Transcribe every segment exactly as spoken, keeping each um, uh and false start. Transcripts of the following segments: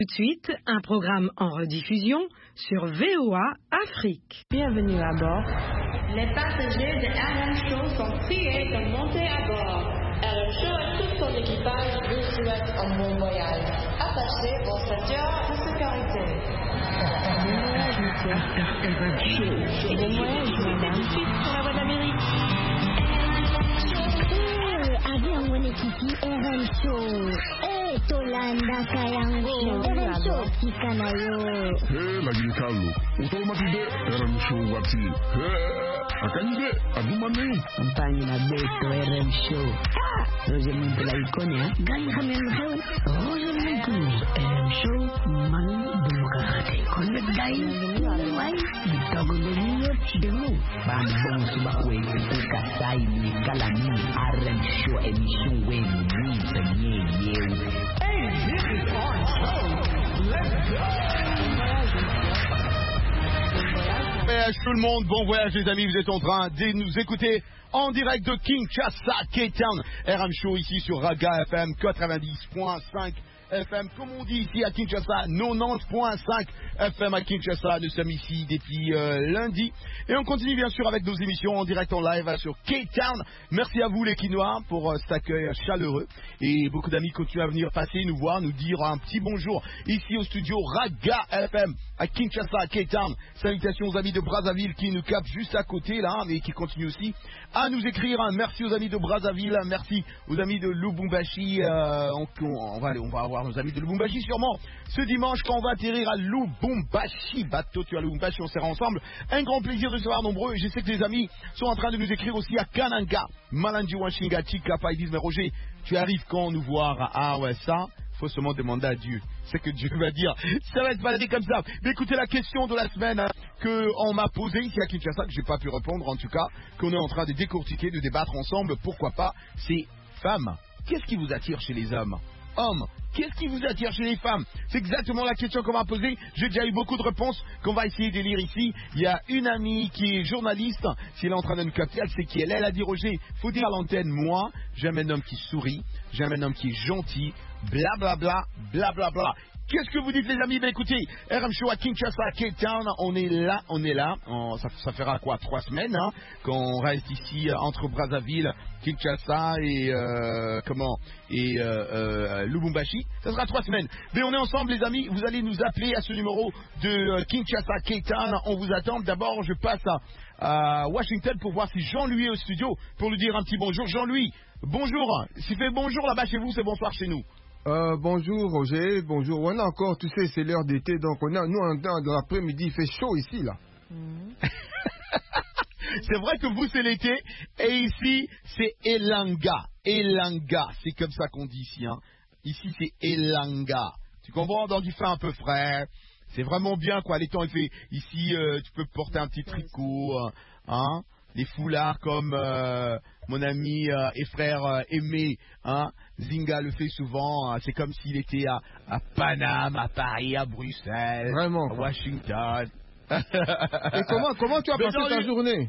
Tout de suite, un programme en rediffusion sur V O A Afrique. Bienvenue à bord. Les passagers de R M Show sont priés de monter à bord. R M Show et tout son équipage vous souhaitent un bon voyage. Attachez vos ceintures de sécurité. Bon voyage, monsieur. R M Show. Bon voyage, madame. Pour la voie d'Amérique. Eh, avion mwenyekiti R M Show. Eh, Tolanda Kayango. R M Show kika na yo. Eh, lagi kalu. Utomatide R M Show wati. Eh, akanyide adumane. Kampanye na beto R M Show. Ah, Roger Mintela ikonya. Gani kami mkeu. Roger Mintela R M Show. Manu demokrate. Konde gai. Wai. Bitogo demiyo chidemu. Bambong subakwe. Kuka sai ni kalami. R M Show emission we ni penye yew. Hey, this is our show. Let's go. Bon voyage tout le monde, bon voyage les amis, vous êtes en train de nous écouter en direct de Kinshasa, Cape Town, R M Show ici sur Raga F M quatre-vingt-dix point cinq F M, comme on dit ici à Kinshasa, quatre-vingt-dix point cinq F M à Kinshasa. Nous sommes ici depuis euh, lundi et on continue bien sûr avec nos émissions en direct en live sur Cape Town. Merci à vous les Quinois pour euh, cet accueil chaleureux et beaucoup d'amis continuent à venir passer, nous voir, nous dire un petit bonjour ici au studio Raga F M à Kinshasa, Cape Town. Salutations aux amis de Brazzaville qui nous captent juste à côté là, mais qui continuent aussi à nous écrire. Merci aux amis de Brazzaville, merci aux amis de Lubumbashi. Euh, on, on, va, on va avoir nos amis de Lubumbashi sûrement ce dimanche quand on va atterrir à Lubumbashi. Bateau, tu as Lubumbashi, on sera ensemble. Un grand plaisir de se voir nombreux. Je sais que les amis sont en train de nous écrire aussi à Kananga, Malandi, Washinga, Chikapa. Ils disent mais Roger, tu arrives quand nous voir? Ah ouais, ça faut seulement demander à Dieu. C'est que Dieu va dire, ça va être baladé comme ça. Mais écoutez la question de la semaine hein, qu'on m'a posée ici à Kinshasa, que j'ai pas pu répondre en tout cas, qu'on est en train de décortiquer, de débattre ensemble, pourquoi pas, c'est femmes. Qu'est-ce qui vous attire chez les hommes? Hommes, qu'est-ce qui vous attire chez les femmes? C'est exactement la question qu'on m'a posée. J'ai déjà eu beaucoup de réponses qu'on va essayer de lire ici. Il y a une amie qui est journaliste. Si elle est en train de nous capter, elle sait qui elle est. Elle a dit Roger, faut dire à l'antenne, moi, j'aime un homme qui sourit, j'aime un homme qui est gentil, blablabla, blablabla. Qu'est-ce que vous dites les amis? Ben écoutez, R M Show à Kinshasa, Cape Town, on est là, on est là. On, ça, ça fera quoi? Trois semaines hein, qu'on reste ici euh, entre Brazzaville, Kinshasa et euh, comment et euh, euh, Lubumbashi. Ça sera trois semaines. Mais on est ensemble les amis. Vous allez nous appeler à ce numéro de euh, Kinshasa, Cape Town. On vous attend. D'abord, je passe à, à Washington pour voir si Jean-Louis est au studio pour lui dire un petit bonjour. Jean-Louis, bonjour. S'il fait bonjour là-bas chez vous, c'est bonsoir chez nous. Euh, bonjour Roger, bonjour. On a encore, tu sais, c'est l'heure d'été, donc on a, nous, en, dans l'après-midi, il fait chaud ici, là. Mmh. C'est vrai que vous, c'est l'été, et ici, c'est Elanga. Elanga, c'est comme ça qu'on dit ici. Hein. Ici, c'est Elanga. Tu comprends? Donc, il fait un peu frais. C'est vraiment bien, quoi. Les temps, il fait... Ici, euh, tu peux porter un petit tricot, hein. Des foulards comme euh, mon ami euh, et frère euh, Aimé, hein, Zinga le fait souvent, hein, c'est comme s'il était à, à Paname, à Paris, à Bruxelles, vraiment, à Washington. Et comment, comment tu as passé ta journée?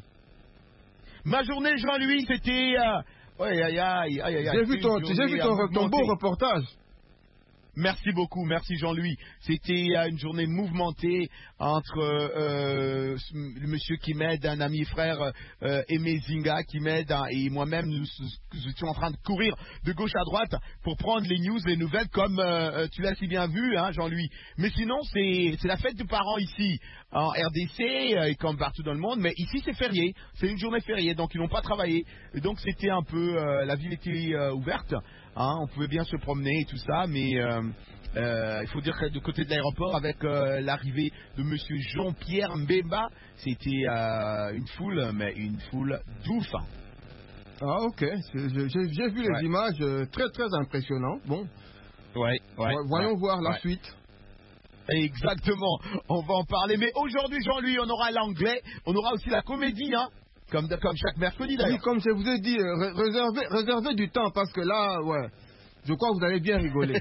Ma journée, Jean-Louis, c'était... Euh, aïe, aïe, aïe, aïe, aïe, j'ai vu ton, j'ai vu ton, ton beau reportage. Merci beaucoup, merci Jean-Louis. C'était euh, une journée mouvementée entre euh, le monsieur qui m'aide, un ami frère euh, Aimé Zinga qui m'aide hein, et moi-même nous, nous étions en train de courir de gauche à droite pour prendre les news, les nouvelles comme euh, tu l'as si bien vu hein, Jean-Louis. Mais sinon c'est la fête des parents ici en R D C euh, et comme partout dans le monde, mais ici c'est férié, c'est une journée fériée donc ils n'ont pas travaillé. Et donc c'était un peu, euh, la ville était euh, ouverte. Hein, on pouvait bien se promener et tout ça, mais euh, euh, il faut dire que de côté de l'aéroport, avec euh, l'arrivée de monsieur Jean-Pierre Mbemba, c'était euh, une foule, mais une foule d'ouf. Ah ok, j'ai vu les ouais. images, euh, très très impressionnant. Bon, ouais, ouais, voyons ouais, voir la ouais. suite. Exactement, on va en parler. Mais aujourd'hui, Jean-Louis, on aura l'anglais, on aura aussi la comédie, hein. Comme, comme chaque mercredi d'ailleurs. Oui, comme je vous ai dit, euh, réservez, réservez du temps parce que là, ouais, je crois que vous allez bien rigoler.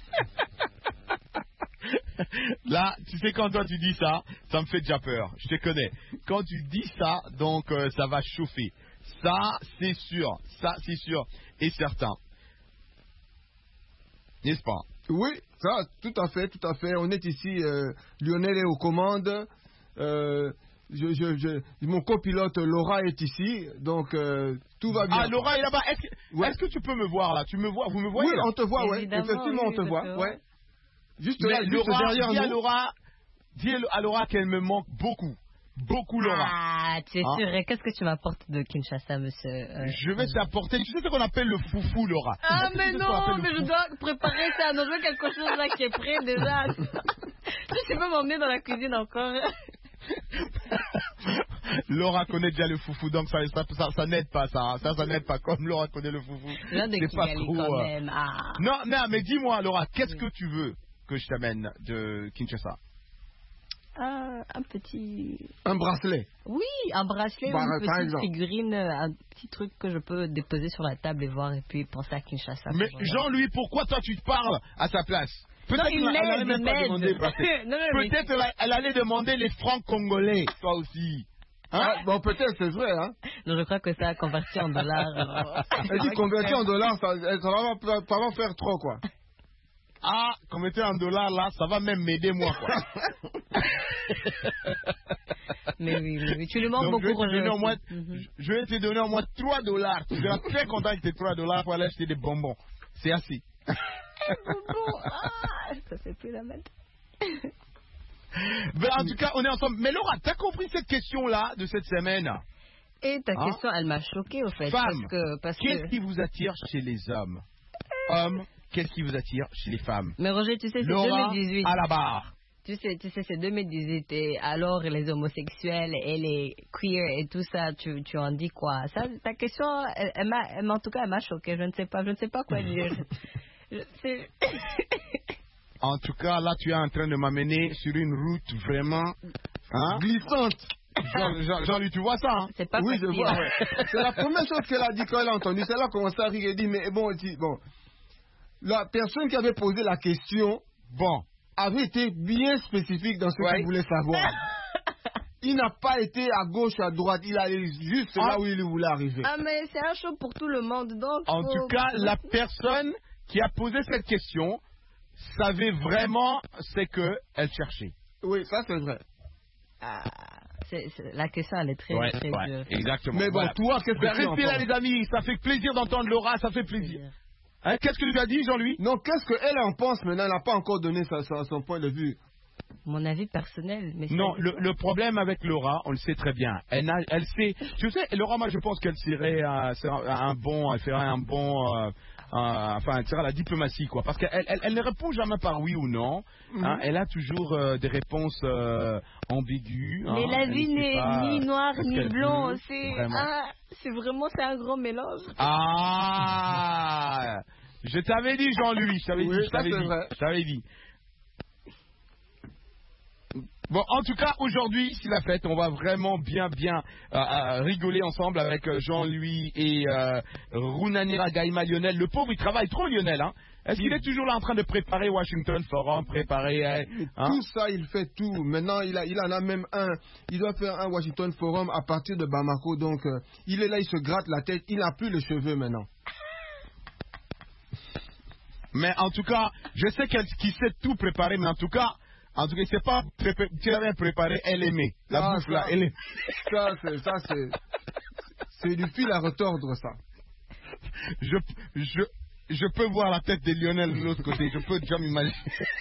Là, tu sais quand toi tu dis ça, ça me fait déjà peur. Je te connais. Quand tu dis ça, donc euh, ça va chauffer. Ça, c'est sûr. Ça, c'est sûr et certain. N'est-ce pas? Oui, Ça, tout à fait, tout à fait. On est ici, euh, Lionel est aux commandes. Euh, je, je, je, mon copilote Laura est ici, donc euh, tout va bien. Ah, Laura est là-bas. Est-ce que, ouais. est-ce que tu peux me voir là? Tu me vois? Vous me voyez? Oui, là? on te voit, ouais. Évidemment, Effectivement, oui, on te voit, te ouais. Juste Mais là, juste Laura, derrière dis à nous. Laura, dis à Laura qu'elle me manque beaucoup. Beaucoup, Laura. Ah, tu es Hein? sûr. Qu'est-ce que tu m'apportes de Kinshasa, monsieur euh... Je vais t'apporter. Tu sais ce qu'on appelle le foufou, Laura? Ah, Tu sais mais ce qu'on non, appelle le mais je foufou? dois préparer ça. Non, je veux quelque chose là qui est prêt déjà. Tu peux m'emmener dans la cuisine encore? Laura connaît déjà le foufou, donc ça, ça, ça, ça n'aide pas, ça. Hein. Ça, ça n'aide pas. Comme Laura connaît le foufou. Là, de c'est pas Kigali trop. quand euh, même. Ah. Non, non, mais dis-moi, Laura, qu'est-ce que tu veux que je t'amène de Kinshasa? Ah, un petit... Un bracelet. Oui, un bracelet Bah, ou une par petite exemple. figurine, un petit truc que je peux déposer sur la table et voir et puis penser à Kinshasa. Mais Voilà. Jean-Louis, pourquoi toi tu te parles à sa place? Non, Peut-être il qu'elle m'aide, allait même il pas m'aide. demander le bracelet. Non, non, mais- Peut-être qu'elle elle allait demander les francs congolais, toi aussi. Hein? Ah, bon, peut-être, c'est vrai, hein. Non, je crois que ça a converti en dollars. alors. Elle dit convertir en dollars, ça, ça, va, ça va faire trop, quoi. Ah, convertir en dollars là, ça va même m'aider moi, quoi. Mais oui, oui, oui, tu lui manques Donc, je vais beaucoup, te donner Roger. au moins, Mhm. je vais te donner au moins trois dollars. Tu seras très content avec tes trois dollars pour aller acheter des bonbons. C'est assez. Bonbon, ah, ça fait plus la même. Ben, en tout cas, on est ensemble. Mais Laura, t'as compris cette question-là de cette semaine? Et ta Hein? question, elle m'a choquée, au fait. Femme, parce que, parce qu'est-ce que... qui vous attire chez les hommes? Hommes, qu'est-ce qui vous attire chez les femmes? Mais Roger, tu sais, c'est Laura, deux mille dix-huit. à la barre. Tu sais, tu sais, c'est deux mille dix-huit et alors les homosexuels et les queer et tout ça, tu, tu en dis quoi? Ça, ta question, elle, elle m'a, elle m'a- en tout cas, elle m'a choquée. Je ne sais pas, je ne sais pas quoi dire. Je, c'est... En tout cas, là, tu es en train de m'amener sur une route vraiment hein? Glissante. Jean- Jean- Jean-Louis, tu vois ça, hein? C'est pas Oui, je facile. vois, ouais. C'est la première chose qu'elle a dit quand elle a entendu. C'est là qu'on s'est ri et dit, mais bon, elle dit, bon, la personne qui avait posé la question, Bon, avait été bien spécifique dans ce Ouais. qu'il voulait savoir. Il n'a pas été à gauche, à droite, il allait juste Ah. là où il voulait arriver. Ah, mais c'est un show pour tout le monde, donc... en faut- tout cas, la personne qui a posé cette question savait vraiment ce qu'elle cherchait. Oui, ça c'est vrai. Ah, c'est- c'est- la question, elle est très, Ouais, très ouais, dure. exactement. Mais bon, Voilà. toi, qu'est-ce Ben, que tu en restez là, penses? les amis. Ça fait plaisir d'entendre Laura. Ça fait plaisir. Hein, qu'est-ce que tu as dit, Jean-Louis? Non, qu'est-ce qu'elle en pense maintenant? Elle n'a pas encore donné sa- sa- son point de vue. Mon avis personnel, mais c'est- Non, le, le problème avec Laura, on le sait très bien. Elle, n'a- elle sait. Tu sais, Laura, moi, je pense qu'elle serait euh, serait un bon, elle ferait un bon, euh, euh, enfin, elle serait à la diplomatie, quoi. Parce qu'elle, elle, elle ne répond jamais par oui ou non. Hein, elle a toujours euh, des réponses euh, ambiguës. Mais hein. la Elle vie ne sait n'est pas ni noir ce ni qu'elle blanc, veut, c'est vraiment. ah, c'est vraiment c'est un grand mélange. Ah, je t'avais dit, Jean-Louis, je t'avais Oui, dit, je ça, t'avais c'est dit, vrai. je t'avais dit. Bon, en tout cas, aujourd'hui, c'est la fête. On va vraiment bien, bien euh, euh, rigoler ensemble avec euh, Jean-Louis et euh, Runanira Gaïma Lionel. Le pauvre, il travaille trop, Lionel. Hein. Est-ce qu'il est toujours là en train de préparer Washington Forum, préparer... euh, hein? Tout ça, il fait tout. Maintenant, il, a, il en a même un. Il doit faire un Washington Forum à partir de Bamako. Donc, euh, il est là, il se gratte la tête. Il n'a plus les cheveux maintenant. Mais en tout cas, je sais qu'elle qu'il sait tout préparer, mais en tout cas, en tout cas, il sait pas prépa- très bien préparer, elle aimait. La Ah, bouffe ça. là, elle aimait. Ça, c'est, ça, c'est, c'est du fil à retordre, ça. Je, je, je peux voir la tête de Lionel de l'autre côté, je peux déjà m'imaginer.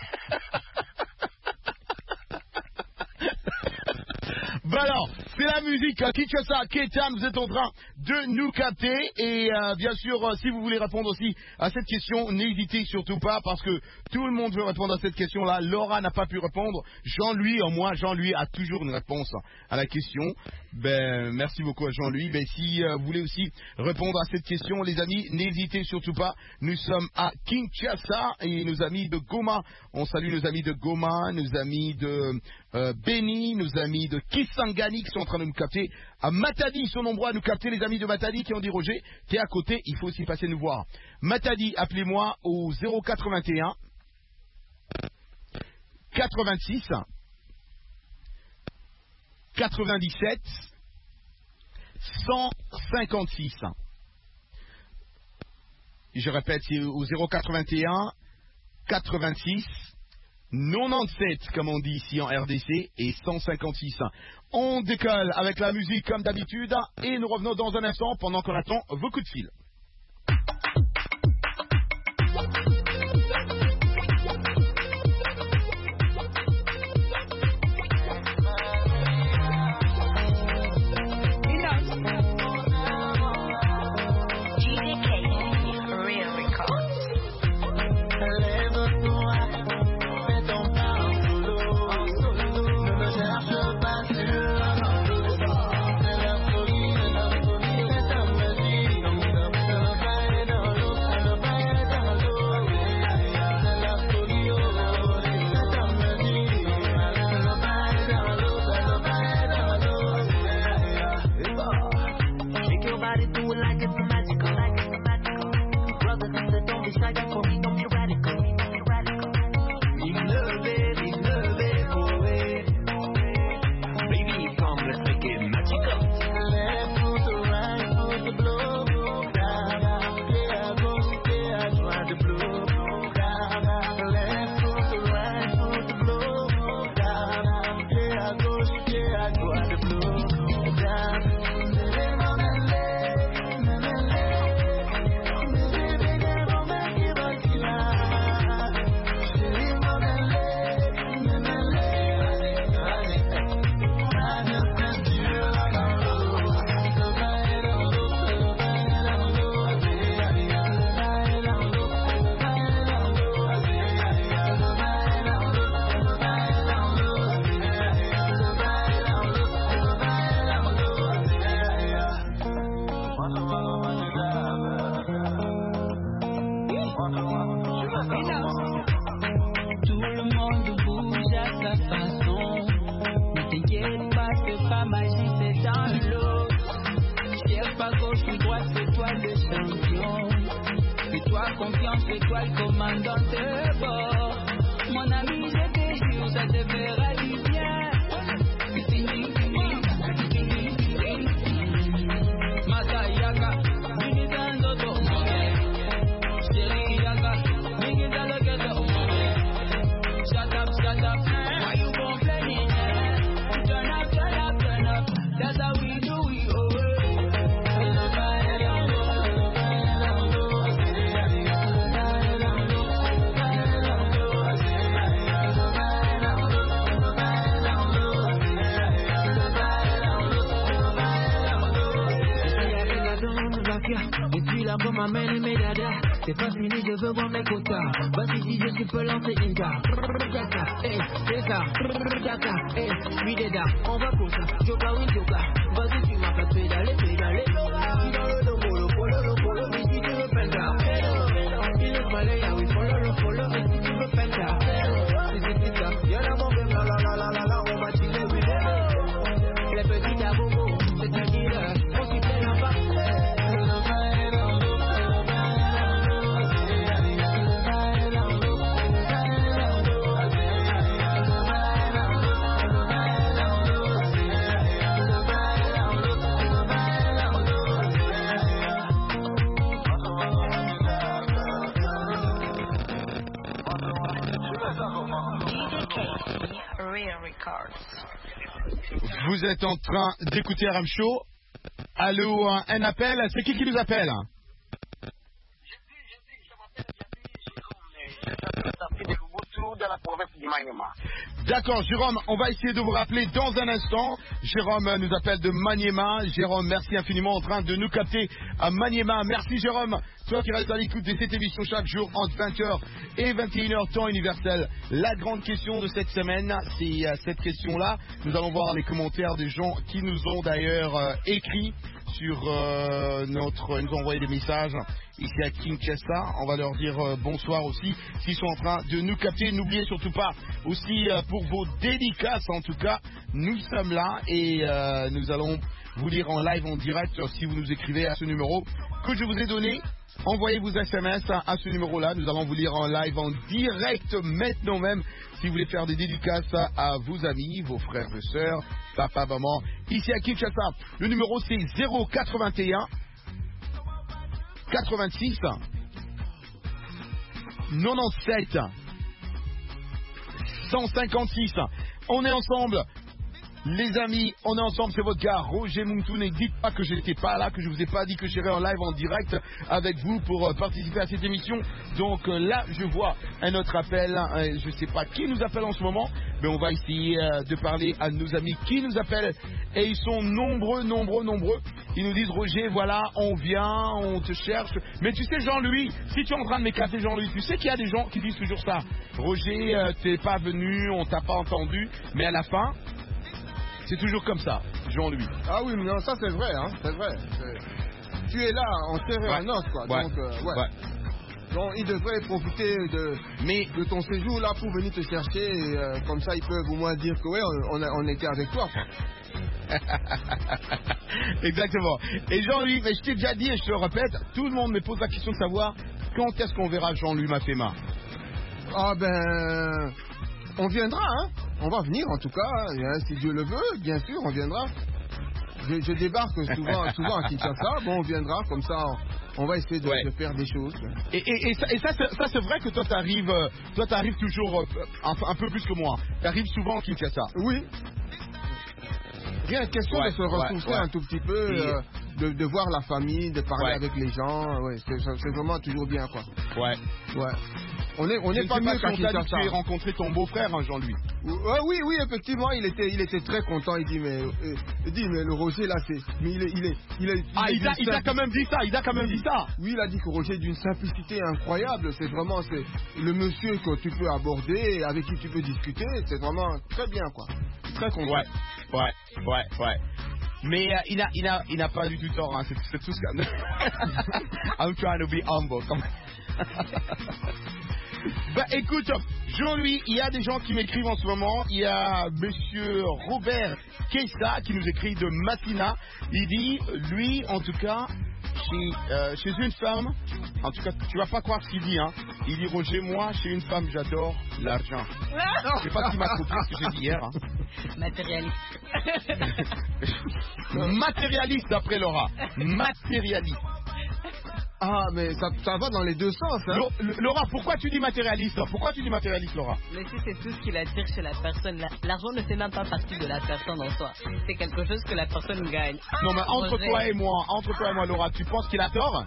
Ben alors, c'est la musique euh, Kinshasa, Ketan, vous êtes en train de nous capter et euh, bien sûr, euh, si vous voulez répondre aussi à cette question, n'hésitez surtout pas parce que tout le monde veut répondre à cette question-là. Laura n'a pas pu répondre, Jean-Louis, en moi, Jean-Louis a toujours une réponse à la question. Ben, merci beaucoup à Jean-Louis. Ben, si euh, vous voulez aussi répondre à cette question, les amis, n'hésitez surtout pas. Nous sommes à Kinshasa et nos amis de Goma, on salue nos amis de Goma, nos amis de euh, Beni, nos amis de Kisangani qui sont en train de nous capter. À Matadi, ils sont nombreux à nous capter, les amis de Matadi qui ont dit Roger, t'es à côté, il faut aussi passer nous voir. Matadi, appelez-moi au zéro quatre-vingt-un quatre-vingt-six quatre-vingt-dix-sept cent cinquante-six. Je répète, c'est au zéro quatre-vingt-un quatre-vingt-six quatre-vingt-dix-sept, comme on dit ici en R D C, et cent cinquante-six. On décolle avec la musique comme d'habitude et nous revenons dans un instant pendant qu'on attend vos coups de fil. C'est pas fini, je veux voir mes quotas. Vas-y, si je peux lancer une gare. Jaka, eh, c'est ça. Jaka, eh, oui, déjà, on va pour ça. Joka, oui, Joka. Vas-y, tu m'as fait pédaler, pédaler. Il dans le logo, le polo, le polo, mais si tu veux penda. Il est malé, ah oui, follow, le follow, mais si tu veux penda. C'est c'est c'est ça. Y'en a mon la la la la la la, on va chiller, oui, les petits à bobo, c'est un dealer. On s'y fait la part. Vous êtes en train d'écouter R M Show. Allô, un, un appel. C'est qui qui nous appelle? De la province du Maniema. D'accord, Jérôme, on va essayer de vous rappeler dans un instant. Jérôme nous appelle de Maniema. Jérôme, merci infiniment en train de nous capter à Maniema. Merci Jérôme, toi qui restes à l'écoute de cette émission chaque jour entre vingt heures et vingt et une heures temps universel. La grande question de cette semaine, c'est euh, cette question-là. Nous allons voir les commentaires des gens qui nous ont d'ailleurs euh, écrit sur euh, notre, nous ont envoyé des messages ici à Kinshasa. On va leur dire euh, bonsoir aussi s'ils sont en train de nous capter. N'oubliez surtout pas aussi euh, pour vos dédicaces, en tout cas, nous sommes là et euh, nous allons vous lire en live, en direct, si vous nous écrivez à ce numéro que je vous ai donné. Envoyez vos S M S à ce numéro-là. Nous allons vous lire en live, en direct, maintenant même, si vous voulez faire des dédicaces à vos amis, vos frères et sœurs, papa, maman. Ici à Kinshasa, le numéro c'est zéro quatre-vingt-un quatre-vingt-six quatre-vingt-dix-sept cent cinquante-six. On est ensemble. Les amis, on est ensemble, c'est votre gars Roger Muntu. Ne dites pas que je n'étais pas là, que je vous ai pas dit que je serais en live en direct avec vous pour euh, participer à cette émission. Donc euh, là, je vois un autre appel. Euh, je ne sais pas qui nous appelle en ce moment, mais on va essayer euh, de parler à nos amis qui nous appellent. Et ils sont nombreux, nombreux, nombreux. Ils nous disent Roger, voilà, on vient, on te cherche. Mais tu sais, Jean-Louis, si tu es en train de m'éclater, Jean-Louis, tu sais qu'il y a des gens qui disent toujours ça. Roger, euh, t'es pas venu, on t'a pas entendu, mais à la fin. C'est toujours comme ça, Jean-Louis. Ah oui, mais non, ça c'est vrai, hein, c'est vrai. C'est... Tu es là, en terre et ouais. en os, quoi. Ouais. Donc, euh, ouais. ouais. Donc, ils devraient profiter de, mais... de ton séjour là pour venir te chercher. Et, euh, comme ça, ils peuvent au moins dire que ouais, on, on, on était avec toi, quoi. Exactement. Et Jean-Louis, mais je t'ai déjà dit et je te le répète, tout le monde me pose la question de savoir quand est-ce qu'on verra Jean-Louis Mafema. Ah ben... On viendra, hein. On va venir en tout cas, hein, si Dieu le veut, bien sûr, on viendra. Je, je débarque souvent, souvent à Kinshasa, bon, on viendra, comme ça, on, on va essayer de, ouais. de faire des choses. Et, et, et ça, et ça, c'est, ça c'est vrai que toi, t'arrives, toi, t'arrives toujours un, un peu plus que moi. T'arrives souvent à Kinshasa. Oui. Rien, question ouais, de se ressourcer ouais, ouais. un tout petit peu, et... euh, de, de voir la famille, de parler ouais. avec les gens, ouais, c'est, c'est vraiment toujours bien, quoi. Ouais. Ouais. On est, on est pas mieux qu'à Kinshasa. Tu as rencontré ton beau-frère, hein, Jean-Louis. Euh, oui, oui, effectivement, il était, il était très content. Il dit, mais, euh, il dit, mais le Roger là, c'est, mais il est, il est, il est. Il ah, est il a, il a quand même dit ça. Il a quand même oui, dit ça. Oui, il a dit que Roger est d'une simplicité incroyable. C'est vraiment, c'est le monsieur que tu peux aborder, avec qui tu peux discuter. C'est vraiment très bien, quoi. Très content. Ouais, ouais, ouais, ouais. Mais euh, il n'a il a, il a pas du tout tort, hein. c'est, c'est tout ce qu'il I'm trying to be humble. Bah écoute, Jean-Louis, il y a des gens qui m'écrivent en ce moment. Il y a monsieur Robert Keissa qui nous écrit de Matina. Il dit, lui, en tout cas, chez, euh, chez une femme, en tout cas, tu vas pas croire ce qu'il dit, hein. Il dit, Roger, moi, chez une femme, j'adore l'argent. Je sais pas si m'a compris ce que j'ai dit hier. Hein. Matérialiste. Matérialiste, d'après Laura. Matérialiste. Ah, mais ça, ça va dans les deux sens, hein. Laura, pourquoi tu dis matérialiste? Pourquoi tu dis matérialiste, Laura? Mais si c'est tout ce qui attire chez la personne, l'argent ne fait même pas partie de la personne en soi. C'est quelque chose que la personne gagne. Non, mais entre Roger. toi et moi, entre toi et moi, Laura, tu penses qu'il a tort?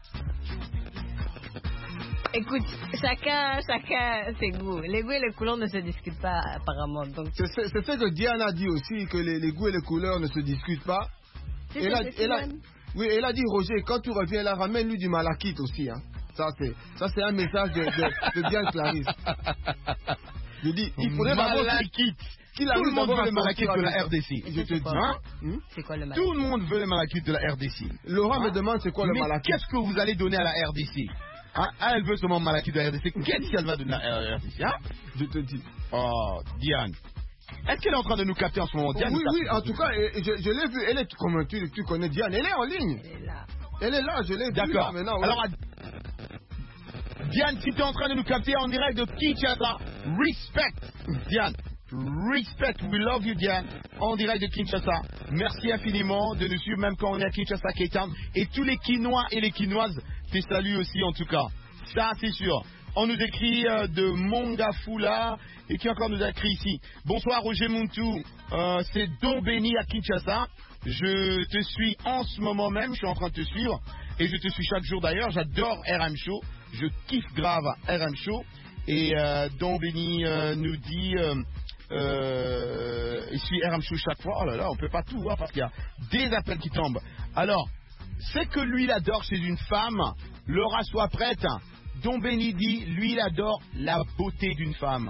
Écoute, chacun, chacun ses goûts. Les goûts et les couleurs ne se discutent pas, apparemment. Donc... C'est, c'est, c'est ce que Diane a dit aussi, que les, les goûts et les couleurs ne se discutent pas. C'est et ça, là, c'est et là, oui, elle a dit, Roger, quand tu reviens là, ramène-lui du malachite aussi. Hein. Ça, c'est, ça, c'est un message de, de, de Diane Clarisse. Je dis, il faudrait malachite. Tout le monde veut le malachite de la R D C. Je te dis, hein? C'est quoi le malachite? Tout le monde veut le malachite de la R D C. Laura hein? me demande c'est quoi le Mais malachite. Qu'est-ce que vous allez donner à la R D C? Hein? Elle veut seulement malachite de la R D C. Qu'est-ce qu'elle va donner à la R D C? Hein? Je te dis. Oh, Diane. Est-ce qu'elle est en train de nous capter en ce moment, Diane? Oui, oui, en tout cas, je, je l'ai vue. Elle est, comme tu, tu connais Diane, elle est en ligne. Elle est là. Elle est là, je l'ai vue. D'accord. Là, maintenant, alors, Diane, si tu es en train de nous capter en direct de Kinshasa, respect, Diane. Respect, we love you, Diane. En direct de Kinshasa. Merci infiniment de nous suivre, même quand on est à Kinshasa, Cape Town. Et tous les Quinois et les Quinoises, te saluent aussi, en tout cas. Ça, c'est sûr. On nous écrit euh, de Mongafula. Et qui encore nous a écrit ici. Bonsoir Roger Muntu, euh, c'est Don Béni à Kinshasa. Je te suis en ce moment même, je suis en train de te suivre. Et je te suis chaque jour d'ailleurs, j'adore R M Show. Je kiffe grave R M Show. Et euh, Don Béni euh, nous dit, euh, euh, il suit R M Show chaque fois. Oh là là, on peut pas tout voir parce qu'il y a des appels qui tombent. Alors, c'est que lui il adore chez une femme. Laura, soit prête. Don Béni dit, lui il adore la beauté d'une femme.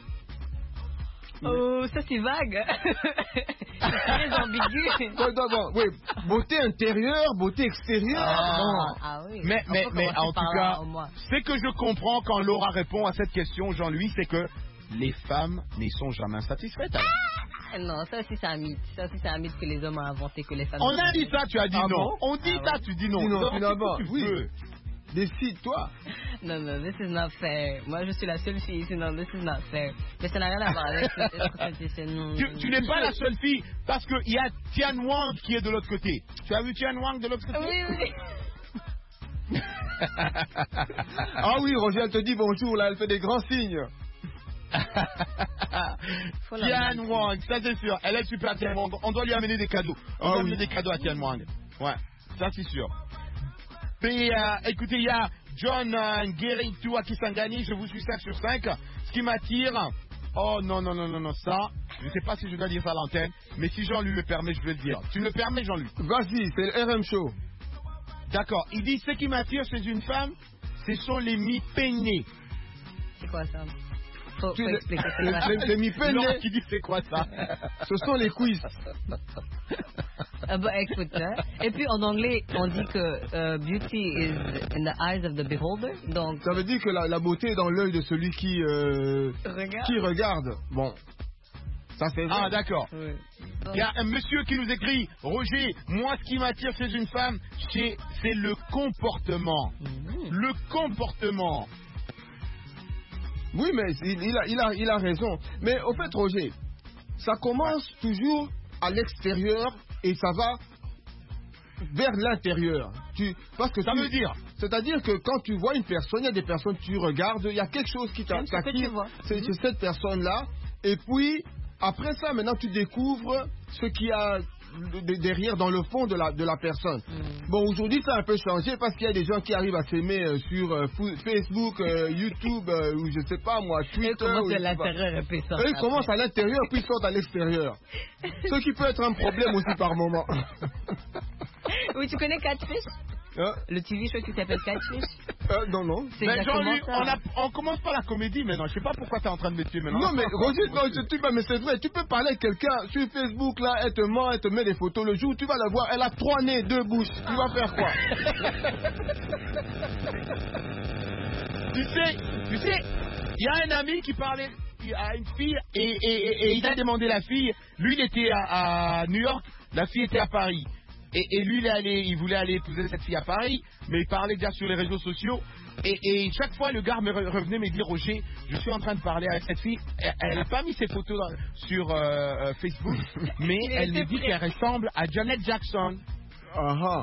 Oh, ça c'est vague. C'est très ambigu. Non, non, non, oui. Beauté intérieure, beauté extérieure. Ah, non. ah oui. Mais, mais, mais en tout cas, là, ce que je comprends quand Laura répond à cette question, Jean-Louis, c'est que les femmes n'y sont jamais satisfaites. Ah, non, ça aussi c'est un mythe. Ça aussi c'est un mythe que les hommes ont inventé, que les femmes. On a dit ça, tu as dit ah non. Bon On dit ah ça, ouais. tu dis non. Dis non, Donc, finalement, tu oui. veux. Décide-toi. Non, non, this is not fair. Moi, je suis la seule fille ici. Non, this is not fair. Mais ça n'a rien à voir avec ce Tu, tu n'es pas la seule fille parce qu'il y a Tian Wang qui est de l'autre côté. Tu as vu Tian Wang de l'autre côté? Oui, oui. Ah oui, Roger, elle te dit bonjour, là, elle fait des grands signes. Tian Wang, ça c'est sûr. Elle est super, Tian Wang. On doit lui amener des cadeaux. On Ah doit oui. amener des cadeaux à Tian Wang. Ouais, ça c'est sûr. Puis, euh, écoutez, il y a John euh, Ngeritu à Kisangani, je vous suis cinq sur cinq. Ce qui m'attire, oh non, non, non, non, non, ça, je ne sais pas si je dois dire ça à l'antenne, mais si Jean-Luc me permet, je vais le dire. Tu me le permets, Jean-Luc? Vas-y, c'est le R M Show. D'accord, il dit ce qui m'attire chez une femme, ce sont les mi-peignés. C'est quoi ça? Faut, Tu faut les- expliquer. c'est les- quoi? les- les mi-peignés. Laurent qui dit c'est quoi ça? Ce sont les quiz. Ah bah, écoute, hein. Et puis en anglais, on dit que euh, beauty is in the eyes of the beholder. Donc, Ça veut dire que la, la beauté est dans l'œil de celui qui, euh, regarde. qui regarde. Bon, ça c'est vrai. Ah d'accord. Oui. Il y a un monsieur qui nous écrit, Roger, moi ce qui m'attire chez une femme, c'est c'est le comportement. Mhm. Le comportement. Oui, mais il, il a, il, a, il a raison. Mais au fait, Roger, ça commence toujours à l'extérieur et ça va vers l'intérieur. Tu, parce que Ça tu- veut dire, C'est-à-dire que quand tu vois une personne, il y a des personnes que tu regardes, il y a quelque chose qui t'a- J'aime ce que tu t'attire vois. c'est c'est cette personne-là. Et puis, après ça, maintenant, tu découvres ce qu'il y a de- derrière, dans le fond de la, de la personne. Mm. Bon, aujourd'hui, ça a un peu changé parce qu'il y a des gens qui arrivent à s'aimer euh, sur euh, fou- Facebook, euh, YouTube, euh, ou je sais pas moi, Twitter. Et comment ou c'est je sais pas. l'intérieur et puis ça. Eux, ils commencent à l'intérieur, puis ils sortent à l'extérieur. Ce qui peut être un problème aussi par moment. Oui, tu connais Catfish? Hein? Le T V show qui s'appelle Catfish? Euh, non, non. C'est mais exactement Jean-Luc, ça. on, a- on commence par la comédie maintenant. Je sais pas pourquoi tu es en train de me tuer maintenant. Non, mais Roger, non, je- tu, mais c'est vrai, tu peux parler avec quelqu'un sur Facebook, là, elle te ment, elle te met des photos. Le jour où tu vas la voir, elle a trois nez, deux bouches. Tu vas faire quoi? Tu sais, tu sais, il y a un ami qui parlait à une fille et, et- et- et il a demandé la fille. Lui, il était à, à New York, la fille était à Paris. Et, et lui, il, est allé, il voulait aller épouser cette fille à Paris, mais il parlait déjà sur les réseaux sociaux. Et, et chaque fois, le gars me re- revenait me dire, Roger, je suis en train de parler avec cette fille. Elle n'a pas mis ses photos dans- sur euh, euh, Facebook, mais Il elle me était dit prêt. qu'elle ressemble à Janet Jackson. Ah ah.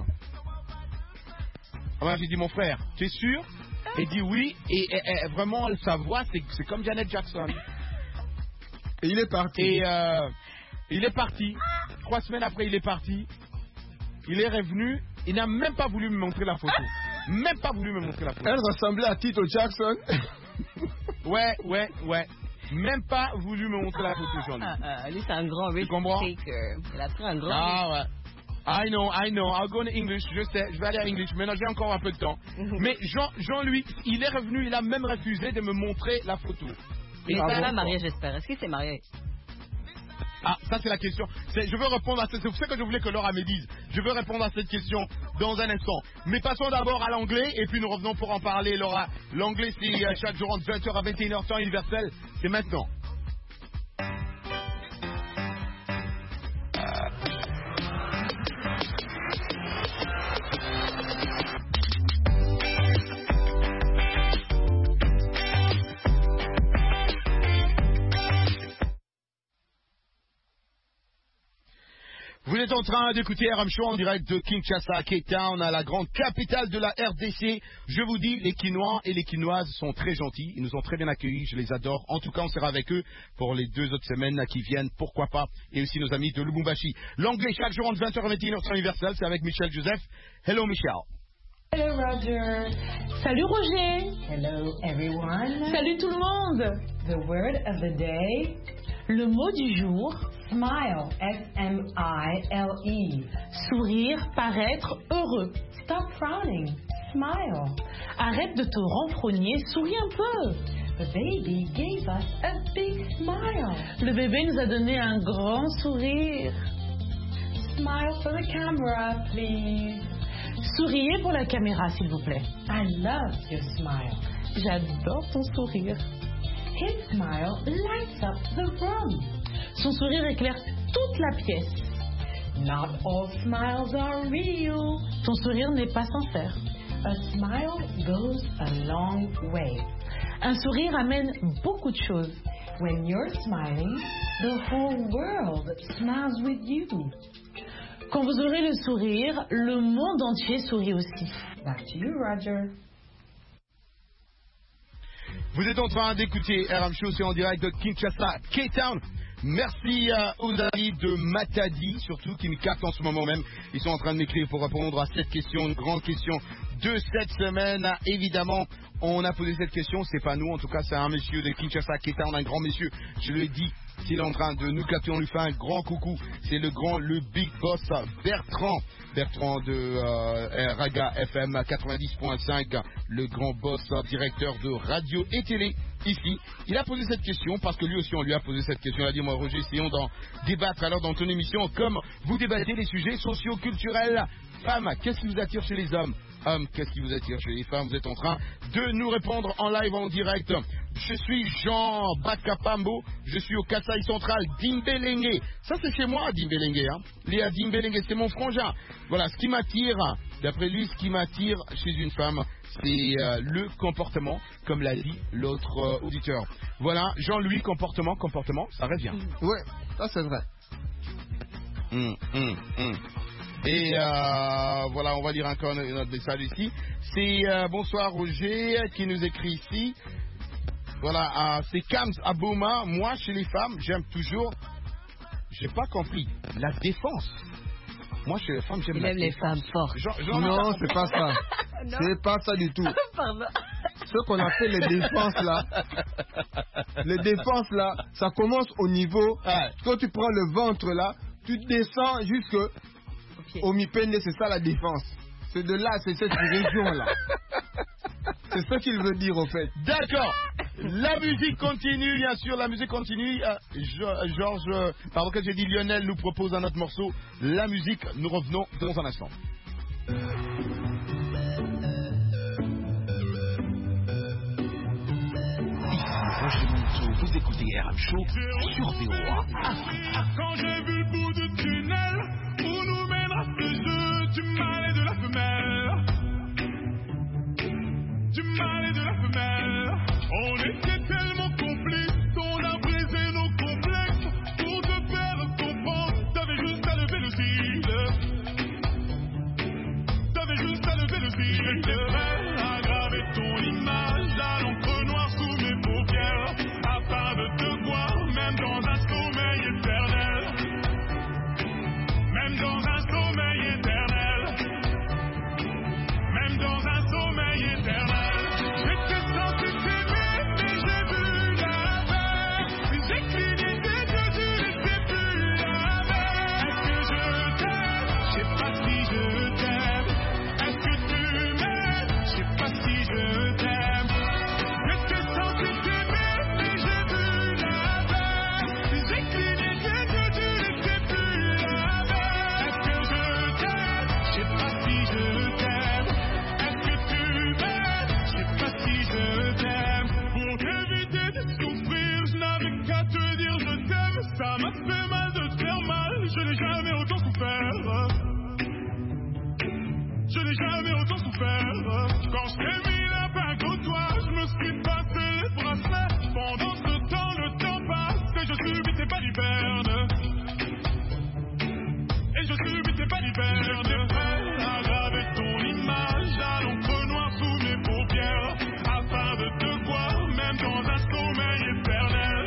Alors j'ai dit, mon frère, tu es sûr? Il dit oui, et, et- et vraiment, sa voix, c'est c'est comme Janet Jackson. Et il est parti. Et euh, il est parti. Trois semaines après, il est parti. Il est revenu. Il n'a même pas voulu me montrer la photo. Même pas voulu me montrer la photo. Elle ressemblait à Tito Jackson. Ouais, ouais, ouais. Même pas voulu me montrer la photo, Jean-Luc. Ah, ah, lui, c'est un grand risk comprends? taker. Il a pris un grand Ah ouais. I know, I know. I'll go in English. Je sais, je vais aller à English. Maintenant, j'ai encore un peu de temps. Mais Jean, Jean-Luc, il est revenu, il a même refusé de me montrer la photo. Il est Ah pas bon? là marié, j'espère. Est-ce qu'il s'est marié? Ah, ça c'est la question. C'est- Je veux répondre à cette... C'est pour ça que je voulais que Laura me dise. Je veux répondre à cette question dans un instant. Mais passons d'abord à l'anglais et puis nous revenons pour en parler, Laura. L'anglais, c'est euh, chaque jour entre vingt heures à vingt et une heures temps universel. C'est maintenant. Vous êtes en train d'écouter R M Show en direct de Kinshasa, Cape Town, à la grande capitale de la R D C. Je vous dis, les Quinois et les Quinoises sont très gentils. Ils nous ont très bien accueillis, je les adore. En tout cas, on sera avec eux pour les deux autres semaines qui viennent, pourquoi pas. Et aussi nos amis de Lubumbashi. L'anglais chaque jour entre vingt heures et vingt et une heures temps universel, c'est avec Michel Joseph. Hello Michel. Hello Roger. Salut Roger. Hello everyone. Salut tout le monde. The word of the day, Le mot du jour, smile. S M I L E. sourire, paraître heureux. Stop frowning. Smile. Arrête de te renfrogner, souris un peu. The baby gave us a big smile. Le bébé nous a donné un grand sourire. Smile for the camera, please. Souriez pour la caméra, s'il vous plaît. I love your smile. J'adore ton sourire. His smile lights up the room. Son sourire éclaire toute la pièce. Not all smiles are real. Ton sourire n'est pas sincère. A smile goes a long way. Un sourire amène beaucoup de choses. When you're smiling, the whole world smiles with you. Quand vous aurez le sourire, le monde entier sourit aussi. Back to you, Roger. Vous êtes en train d'écouter R M Show, c'est en direct de Kinshasa, K-Town. Merci euh, aux amis de Matadi, surtout qui me captent en ce moment même. Ils sont en train de m'écrire pour répondre à cette question, une grande question de cette semaine. Évidemment, on a posé cette question, c'est pas nous, en tout cas c'est un monsieur de Kinshasa, K-Town, un grand monsieur, je lui ai dit. S'il est en train de nous capter, on lui fait un grand coucou. C'est le grand, le big boss Bertrand. Bertrand de euh, Raga F M quatre-vingt-dix point cinq, le grand boss directeur de radio et télé ici. Il a posé cette question parce que lui aussi on lui a posé cette question. Il a dit, moi Roger, essayons d'en débattre alors dans ton émission comme vous débattez les sujets socio-culturels. Femmes, qu'est-ce qui vous attire chez les hommes? Hommes, qu'est-ce qui vous attire chez les femmes? Vous êtes en train de nous répondre en live, en direct. Je suis Jean Bakapambo, je suis au Kasaï Central, Dimbelenge. Ça c'est chez moi, Dimbelenge. Hein. Léa Dimbelenge, c'est mon frangin. Voilà, ce qui m'attire, d'après lui, ce qui m'attire chez une femme, c'est euh, le comportement, comme l'a dit l'autre euh, auditeur. Voilà, Jean-Louis, comportement, comportement, ça revient. Oui, ça c'est vrai. Hum, hum, hum. Et euh, voilà, on va lire encore notre message ici. C'est euh, bonsoir Roger qui nous écrit ici. Voilà, euh, c'est Kams Abouma. Moi, chez les femmes, j'aime toujours. J'ai pas compris. La défense. Moi, chez les femmes, j'aime Il la aime défense. les femmes fortes. Jean, Jean, non, c'est pas ça. C'est pas ça du tout. Pardon. Ce qu'on appelle les défenses là, les défenses là, ça commence au niveau. Ouais. Quand tu prends le ventre là, tu descends jusque au mi-pende, c'est ça la défense. C'est de là, c'est cette région-là. C'est ce qu'il veut dire, au fait. D'accord. La musique continue, bien sûr, la musique continue. Euh, Georges, euh, pardon, que j'ai dit, Lionel nous propose un autre morceau. La musique, nous revenons dans un instant. Roger Monceau, vous écoutez R M Show sur V O A. Quand j'ai vu le bout du tunnel où nous mènera ce jeu du mâle et de la femelle, du mâle et de la femelle, on était tellement complices, on a brisé nos complexes pour te faire comprendre. T'avais juste à lever le cil, t'avais juste à lever le cil. J'étais prêt à graver ton image à l'encre noire sous mes paupières, afin de te voir même dans un sommeil éternel, même dans un sommeil éternel, même dans un sommeil éternel. J'étais censé t'aimer, mais j'ai vu la mer. J'ai cligné tes yeux, tu n'étais plus la mer. Est-ce que je t'aime? Je sais pas si je t'aime. Est-ce que tu m'aimes? Je sais pas si je t'aime. J'étais censé t'aimer, mais j'ai vu la mer. J'ai cligné tes yeux, tu n'étais plus la mer. Est-ce que je t'aime? Je sais pas si je t'aime. Est-ce que tu m'aimes? Je sais pas si je t'aime. Pour t'éviter de souffrir, je n'avais qu'à te dire je t'aime. Ça m'a fait mal de te faire mal, je n'ai jamais autant souffert. Je n'ai jamais autant souffert. Quand je t'ai mis la bague au doigt, je me suis passé les bracelets. Pendant ce temps, le temps passe et je subis tes balivernes. Et je subis tes balivernes. J'étais prêt à graver ton image à l'encre noire sous mes paupières, afin de te voir même dans un sommeil éternel,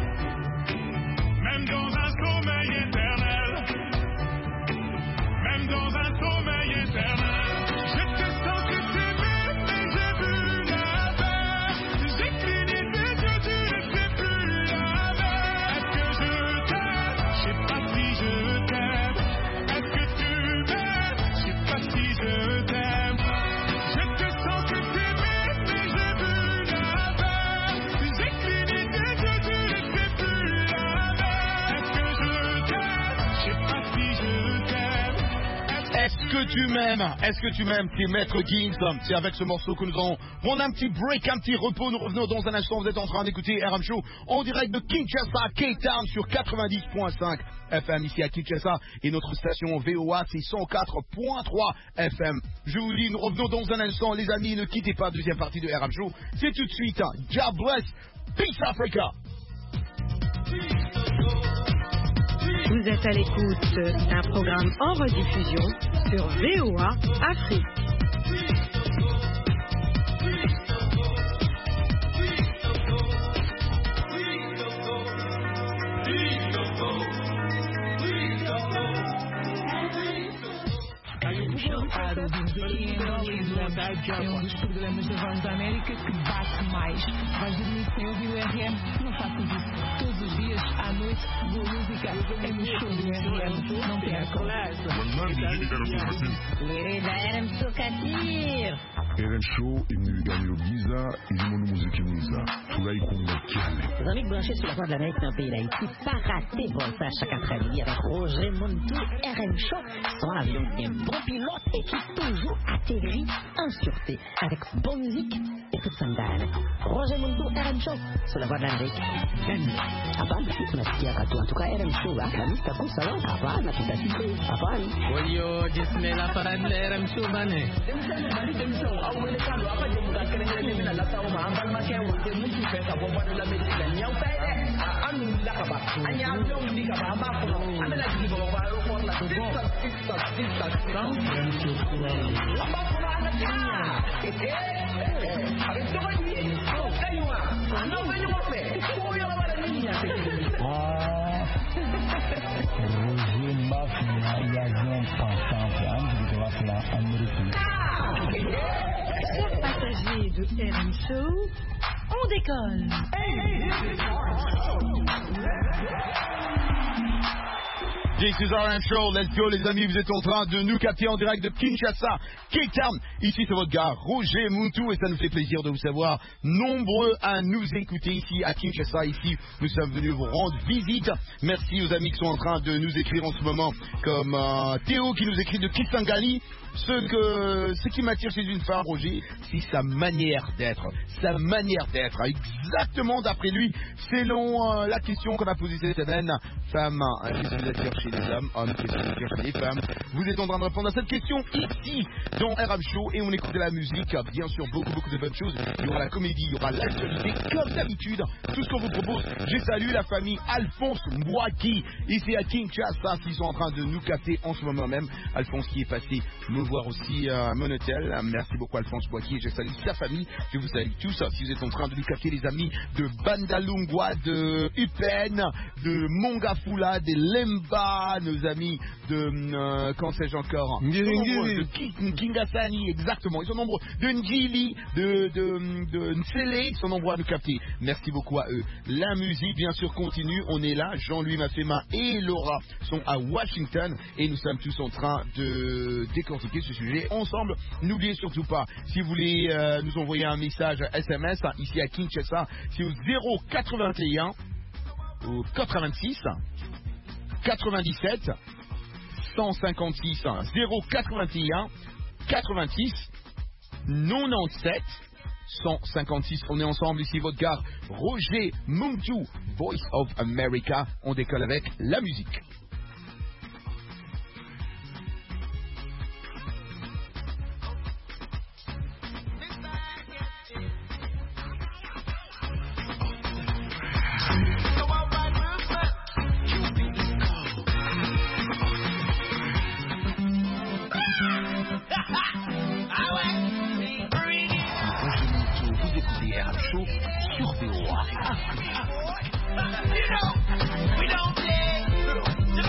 même dans un sommeil éternel, même dans un sommeil éternel. J'étais censé t'aimer, mais j'ai vu la mer. J'ai cligné tes yeux, tu n'étais plus la mer. Est-ce que je t'aime? Je sais pas si je t'aime. Est-ce que tu m'aimes? Je sais pas si je t'aime. J'étais censé t'aimer, mais j'ai vu la mer. J'ai cligné tes yeux, tu n'étais plus la mer. Est-ce que je t'aime? Je sais pas si je t'aime. Est-ce que tu m'aimes? Est-ce que tu m'aimes? C'est Maître Gims. C'est avec ce morceau que nous allons prendre un petit break, un petit repos. Nous revenons dans un instant. Vous êtes en train d'écouter R M Show en direct de Kinshasa, K-Town sur quatre-vingt-dix point cinq F M ici à Kinshasa. Et notre station V O A, c'est cent quatre point trois F M. Je vous dis, nous revenons dans un instant. Les amis, ne quittez pas. Deuxième partie de R M Show. C'est tout de suite. God bless. Peace Africa. Vous êtes à l'écoute d'un programme en rediffusion sur V O A Afrique. É um dos programas da Voz da América que bate mais. Vais dormir sem ouvir o R M? Não faças isso. Todos os dias, à noite, boa música é no show do R M. Não percam. Querida R M Show Katir. R M Show imeganyiro byiza irimo n'umuziki mwiza turayikunda cyane. Les amis branchés sur la Voix de l'Amérique dans le pays d'Haïti, pas rater Volta chaque après-midi avec Roger Montou, R M Show, son avion bien bon pilote et qui toujours atterrit en sûreté avec bonne musique et toute son dalle. Roger Montou, R M Show, sur la Voix de l'Amérique. Hapana, tunasikia katu. En tout cas, R M Show, akamista kusawa, hapana, tutasikia, hapana. Oyo, jisme la parade de R M Show, bane. Chers passagers de R M Show, on décolle. This is R M Show, let's go les amis, vous êtes en train de nous capter en direct de Kinshasa, Cape Town. Ici c'est votre gars Roger Montou et ça nous fait plaisir de vous savoir nombreux à nous écouter ici à Kinshasa. Ici nous sommes venus vous rendre visite. Merci aux amis qui sont en train de nous écrire en ce moment, comme euh, Théo qui nous écrit de Kisangani. Ce, que, ce qui m'attire chez une femme, Roger, c'est sa manière d'être. Sa manière d'être. Exactement d'après lui, selon euh, la question qu'on a posée cette semaine. Femme, qu'est-ce qui vous attire chez les hommes? Hommes, qu'est-ce qui vous attire chez les femmes? Vous êtes en train de répondre à cette question ici, dans R M Show. Et on écoute de la musique, bien sûr, beaucoup, beaucoup de bonnes choses. Il y aura la comédie, il y aura l'actualité, comme d'habitude. Tout ce qu'on vous propose. J'ai salué la famille Alphonse Mwaki, ici à Kinshasa, qui sont en train de nous capter en ce moment même. Alphonse qui est passé me voir aussi à Monotel. Merci beaucoup Alphonse Boaki. Je salue sa famille. Je vous salue tous. Si vous êtes en train de nous capter, les amis de Bandalungwa, de Upen, de Mongafula, de Lemba, nos amis de euh, quand sais-je encore, de Ki- Kingasani, exactement. Ils sont nombreux. De Njili, de, de, de Nsele, ils sont nombreux à nous capter. Merci beaucoup à eux. La musique, bien sûr, continue. On est là. Jean-Louis Mafema et Laura sont à Washington et nous sommes tous en train de décortiquer ce sujet ensemble. N'oubliez surtout pas, si vous voulez euh, nous envoyer un message S M S hein, ici à Kinshasa, c'est au zéro quatre-vingt-un au quatre-vingt-six quatre-vingt-dix-sept cent cinquante-six zéro quatre-vingt-un quatre-vingt-six quatre-vingt-dix-sept cent cinquante-six. On est ensemble ici, votre gars Roger Montou, Voice of America. On décolle avec la musique. We don't play.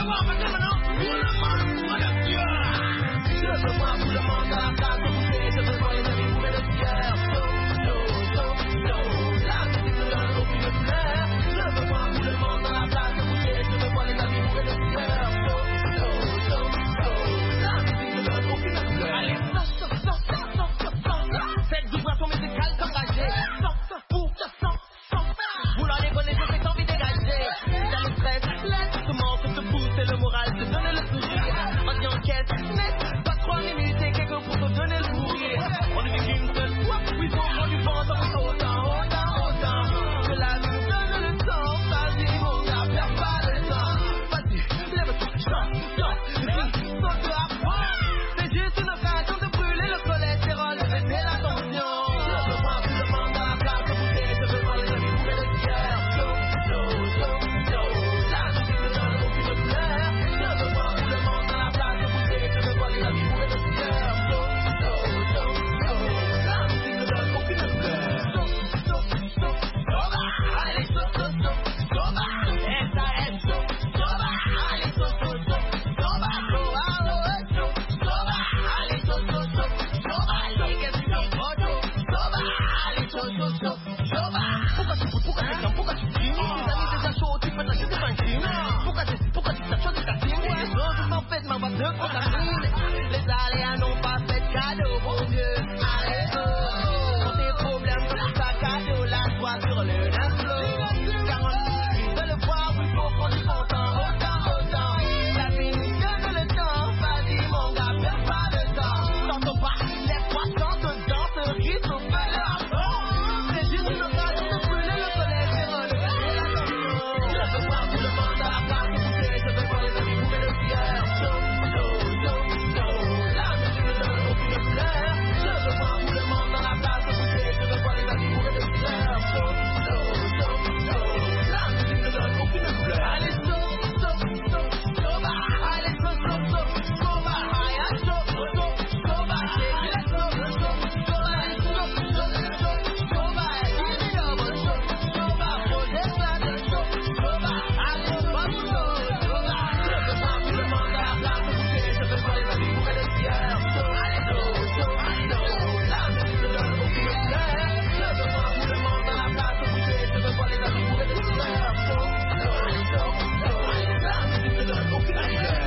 ne contamine. Les aléas n'ont pas fait de cadeau, bon Dieu. Allez, go. Quand tes problèmes sont un sac à dos, lâche-toi sur le neuf flow. Car on veut le voir, il faut prendre du bon temps. Autant, autant. La vie nous donne le temps. Vas-y, mon gars, perds pas de temps. Tantôt pas, lève-toi, tente dedans, ce rythme au feu de la force. C'est juste une occasion de brûler le soleil, c'est relever la tension. Je veux voir tout le monde à la place de bouger. Je veux voir les amis bouger le cœur. Chaud, chaud, chaud, chaud. La musique ne donne aucune fleur. Je veux voir tout le monde dans la place de bouger. Je veux voir les amis bouger le cœur. Chaud, chaud, chaud, chaud. La musique ne donne aucune fleur. Allez, chaud, chaud, chaud, chaud, bah. Allez, chaud, chaud, chaud, chaud, bah. Allez, chaud, chaud, chaud, bah. Allez, chaud, chaud, chaud, bah. Allez, chaud, chaud, chaud, chaud, bah. Give me double, chaud, chaud, bah. Projet plein de chaud, chaud, bah. Allez, chaud, chaud, chaud, bah. Je veux voir tout le monde à la place de bouger. Je veux voir les amis bouger le cœur. Chaud, allez, chaud, chaud, chaud. La musique ne donne aucune fleur. Je veux voir tout le monde à la place de bouger. Je veux voir les amis bouger le cœur. Chaud, chaud, chaud, chaud. La musique ne donne aucune fleur.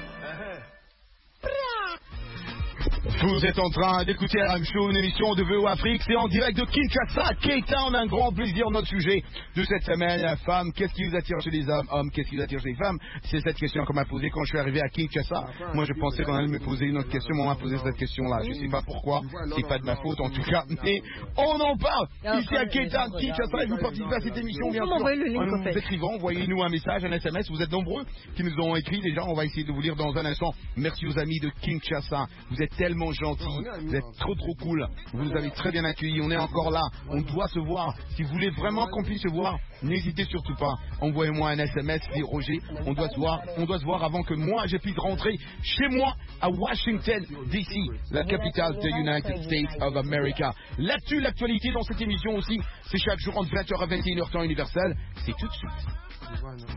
Vous êtes en train d'écouter R M Show, une émission de V O Afrique. C'est en direct de Kinshasa, Cape Town. Un grand plaisir. Notre sujet de cette semaine, la femme. Qu'est-ce qui vous attire chez les hommes? Hommes, qu'est-ce qui vous attire chez les femmes? C'est cette question qu'on m'a posée quand je suis arrivé à Kinshasa. Moi, je pensais qu'on allait me poser une autre question, mais on m'a posé cette question-là. Je ne sais pas pourquoi. C'est pas de ma faute, en tout cas. Mais on en parle ici à Cape Town, Kinshasa. Et vous participez à cette émission, bien sûr. En nous écrivant, envoyez-nous un message, un S M S. Vous êtes nombreux qui nous ont écrit. Déjà, on va essayer de vous lire dans un instant. Merci aux amis de Kinshasa. Vous êtes tellement gentils. Vous êtes trop trop cool. Vous nous avez très bien accueillis. On est encore là. On doit se voir. Si vous voulez vraiment qu'on puisse se voir, n'hésitez surtout pas. Envoyez-moi un S M S, c'est Roger. On doit se voir. On doit se voir avant que moi je puisse rentrer chez moi à Washington D C, la capitale des United States of America. Là-dessus, l'actualité dans cette émission aussi, c'est chaque jour entre vingt heures à vingt et une heures temps universel. C'est tout de suite.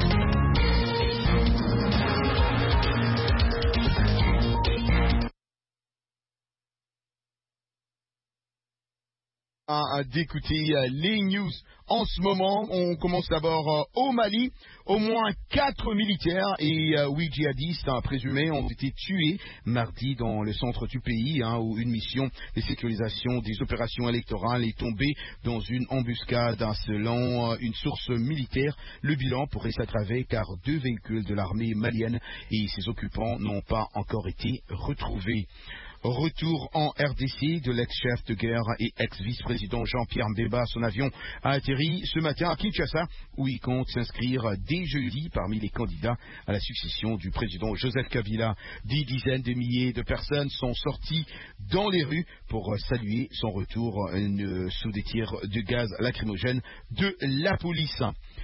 D'écouter les news en ce moment. On commence d'abord euh, au Mali. Au moins quatre militaires et euh, huit djihadistes hein, présumés ont été tués mardi dans le centre du pays hein, où une mission de sécurisation des opérations électorales est tombée dans une embuscade hein, selon euh, une source militaire. Le bilan pourrait s'aggraver car deux véhicules de l'armée malienne et ses occupants n'ont pas encore été retrouvés. Retour en R D C de l'ex-chef de guerre et ex-vice-président Jean-Pierre Mbemba. Son avion a atterri ce matin à Kinshasa où il compte s'inscrire dès jeudi parmi les candidats à la succession du président Joseph Kabila. Des dizaines de milliers de personnes sont sorties dans les rues pour saluer son retour euh, sous des tirs de gaz lacrymogène de la police.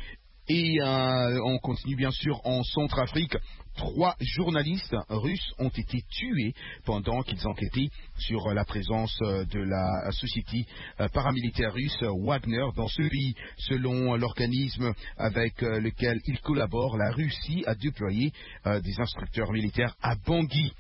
Et euh, on continue bien sûr en Centrafrique. Trois journalistes russes ont été tués pendant qu'ils enquêtaient sur la présence de la société paramilitaire russe Wagner dans ce pays. Selon l'organisme avec lequel ils collaborent, la Russie a déployé des instructeurs militaires à Bangui.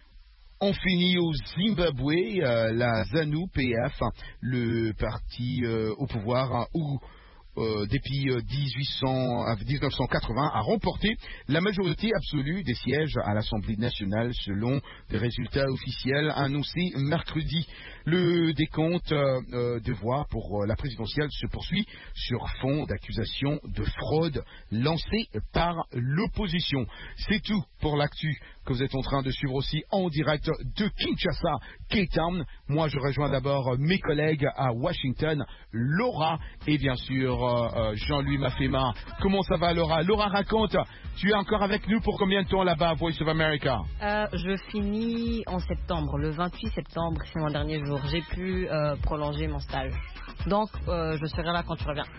On finit au Zimbabwe, la ZANU P F, le parti au pouvoir où Euh, depuis euh, dix-neuf cent quatre-vingts, a remporté la majorité absolue des sièges à l'Assemblée nationale selon des résultats officiels annoncés mercredi. Le décompte euh, euh, de voix pour euh, la présidentielle se poursuit sur fond d'accusations de fraude lancées par l'opposition. C'est tout pour l'actu que vous êtes en train de suivre aussi en direct de Kinshasa, Cape Town. Moi, je rejoins d'abord mes collègues à Washington, Laura et bien sûr euh, Jean-Louis Mafema. Comment ça va, Laura? Laura, raconte, tu es encore avec nous pour combien de temps là-bas, Voice of America? euh, Je finis en septembre, le vingt-huit septembre, c'est mon dernier jour. J'ai pu euh, prolonger mon stage. Donc, euh, je serai là quand tu reviens.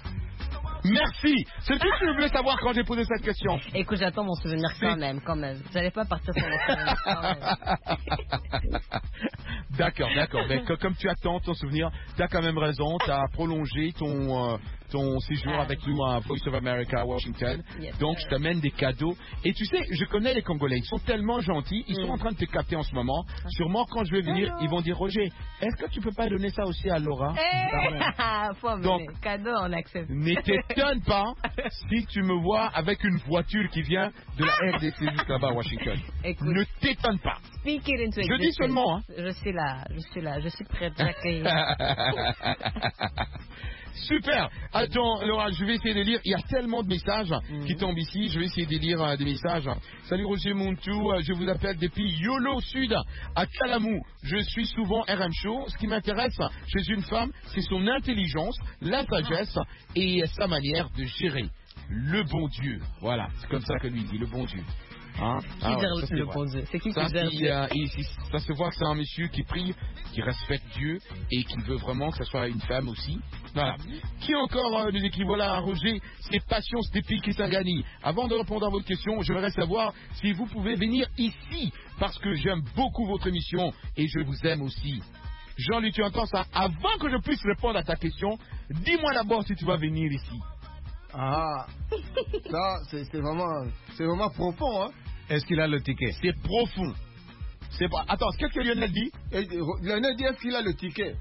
Merci. C'est tout ce que je voulais savoir quand j'ai posé cette question. Écoute, j'attends mon souvenir quand même, quand même. Vous n'allez pas partir sans mon souvenir quand même. D'accord, d'accord. Mais que, comme tu attends ton souvenir, tu as quand même raison. Tu as prolongé ton, euh, ton séjour Ah. avec nous à Voice of America à Washington. Yes, Donc, sir. je t'amène des cadeaux. Et tu sais, je connais les Congolais. Ils sont tellement gentils. Ils sont Mm. en train de te capter en ce moment. Sûrement, quand je vais venir, Hello. ils vont dire, Roger, est-ce que tu peux pas donner ça aussi à Laura? Eh, faut amener. Donc- Cadeau, on accepte. Ne t'étonne pas si tu me vois avec une voiture qui vient de la R D C jusqu'à là-bas à Washington. Écoute. Ne t'étonne pas. Speak it into Je dis existence. seulement, hein. Je suis là, je suis là, je suis prête à accueillir. Super. Attends, Laura, je vais essayer de lire. Il y a tellement de messages qui tombent ici. Je vais essayer de lire euh, des messages. Salut Roger Montou, euh, je vous appelle depuis Yolo Sud, à Kalamou. Je suis souvent R M Show. Ce qui m'intéresse chez une femme, c'est son intelligence, la sagesse et sa manière de gérer. Le bon Dieu. Voilà, c'est comme ça que lui dit, le bon Dieu. Hein? Qui Ah ouais, gère ça, c'est le vrai. bon Dieu? C'est qui qui Ça, gère qui, Dieu? euh, il- il- ça se voit que c'est un monsieur qui prie, qui respecte Dieu et qui veut vraiment que ce soit une femme aussi. Voilà. Qui encore euh, nous écrit, voilà, Roger, c'est Patience depuis Kisangani. Avant de répondre à votre question, je voudrais savoir si vous pouvez venir ici, parce que j'aime beaucoup votre émission et je vous aime aussi. Jean-Luc, tu entends ça? Avant que je puisse répondre à ta question, dis-moi d'abord si tu vas venir ici. Ah, ça, c'est c'est vraiment, c'est vraiment profond, hein. Est-ce qu'il a le ticket? C'est profond. C'est pas... Attends, qu'est-ce que Lionel dit? Et, Lionel dit, est-ce qu'il a le ticket?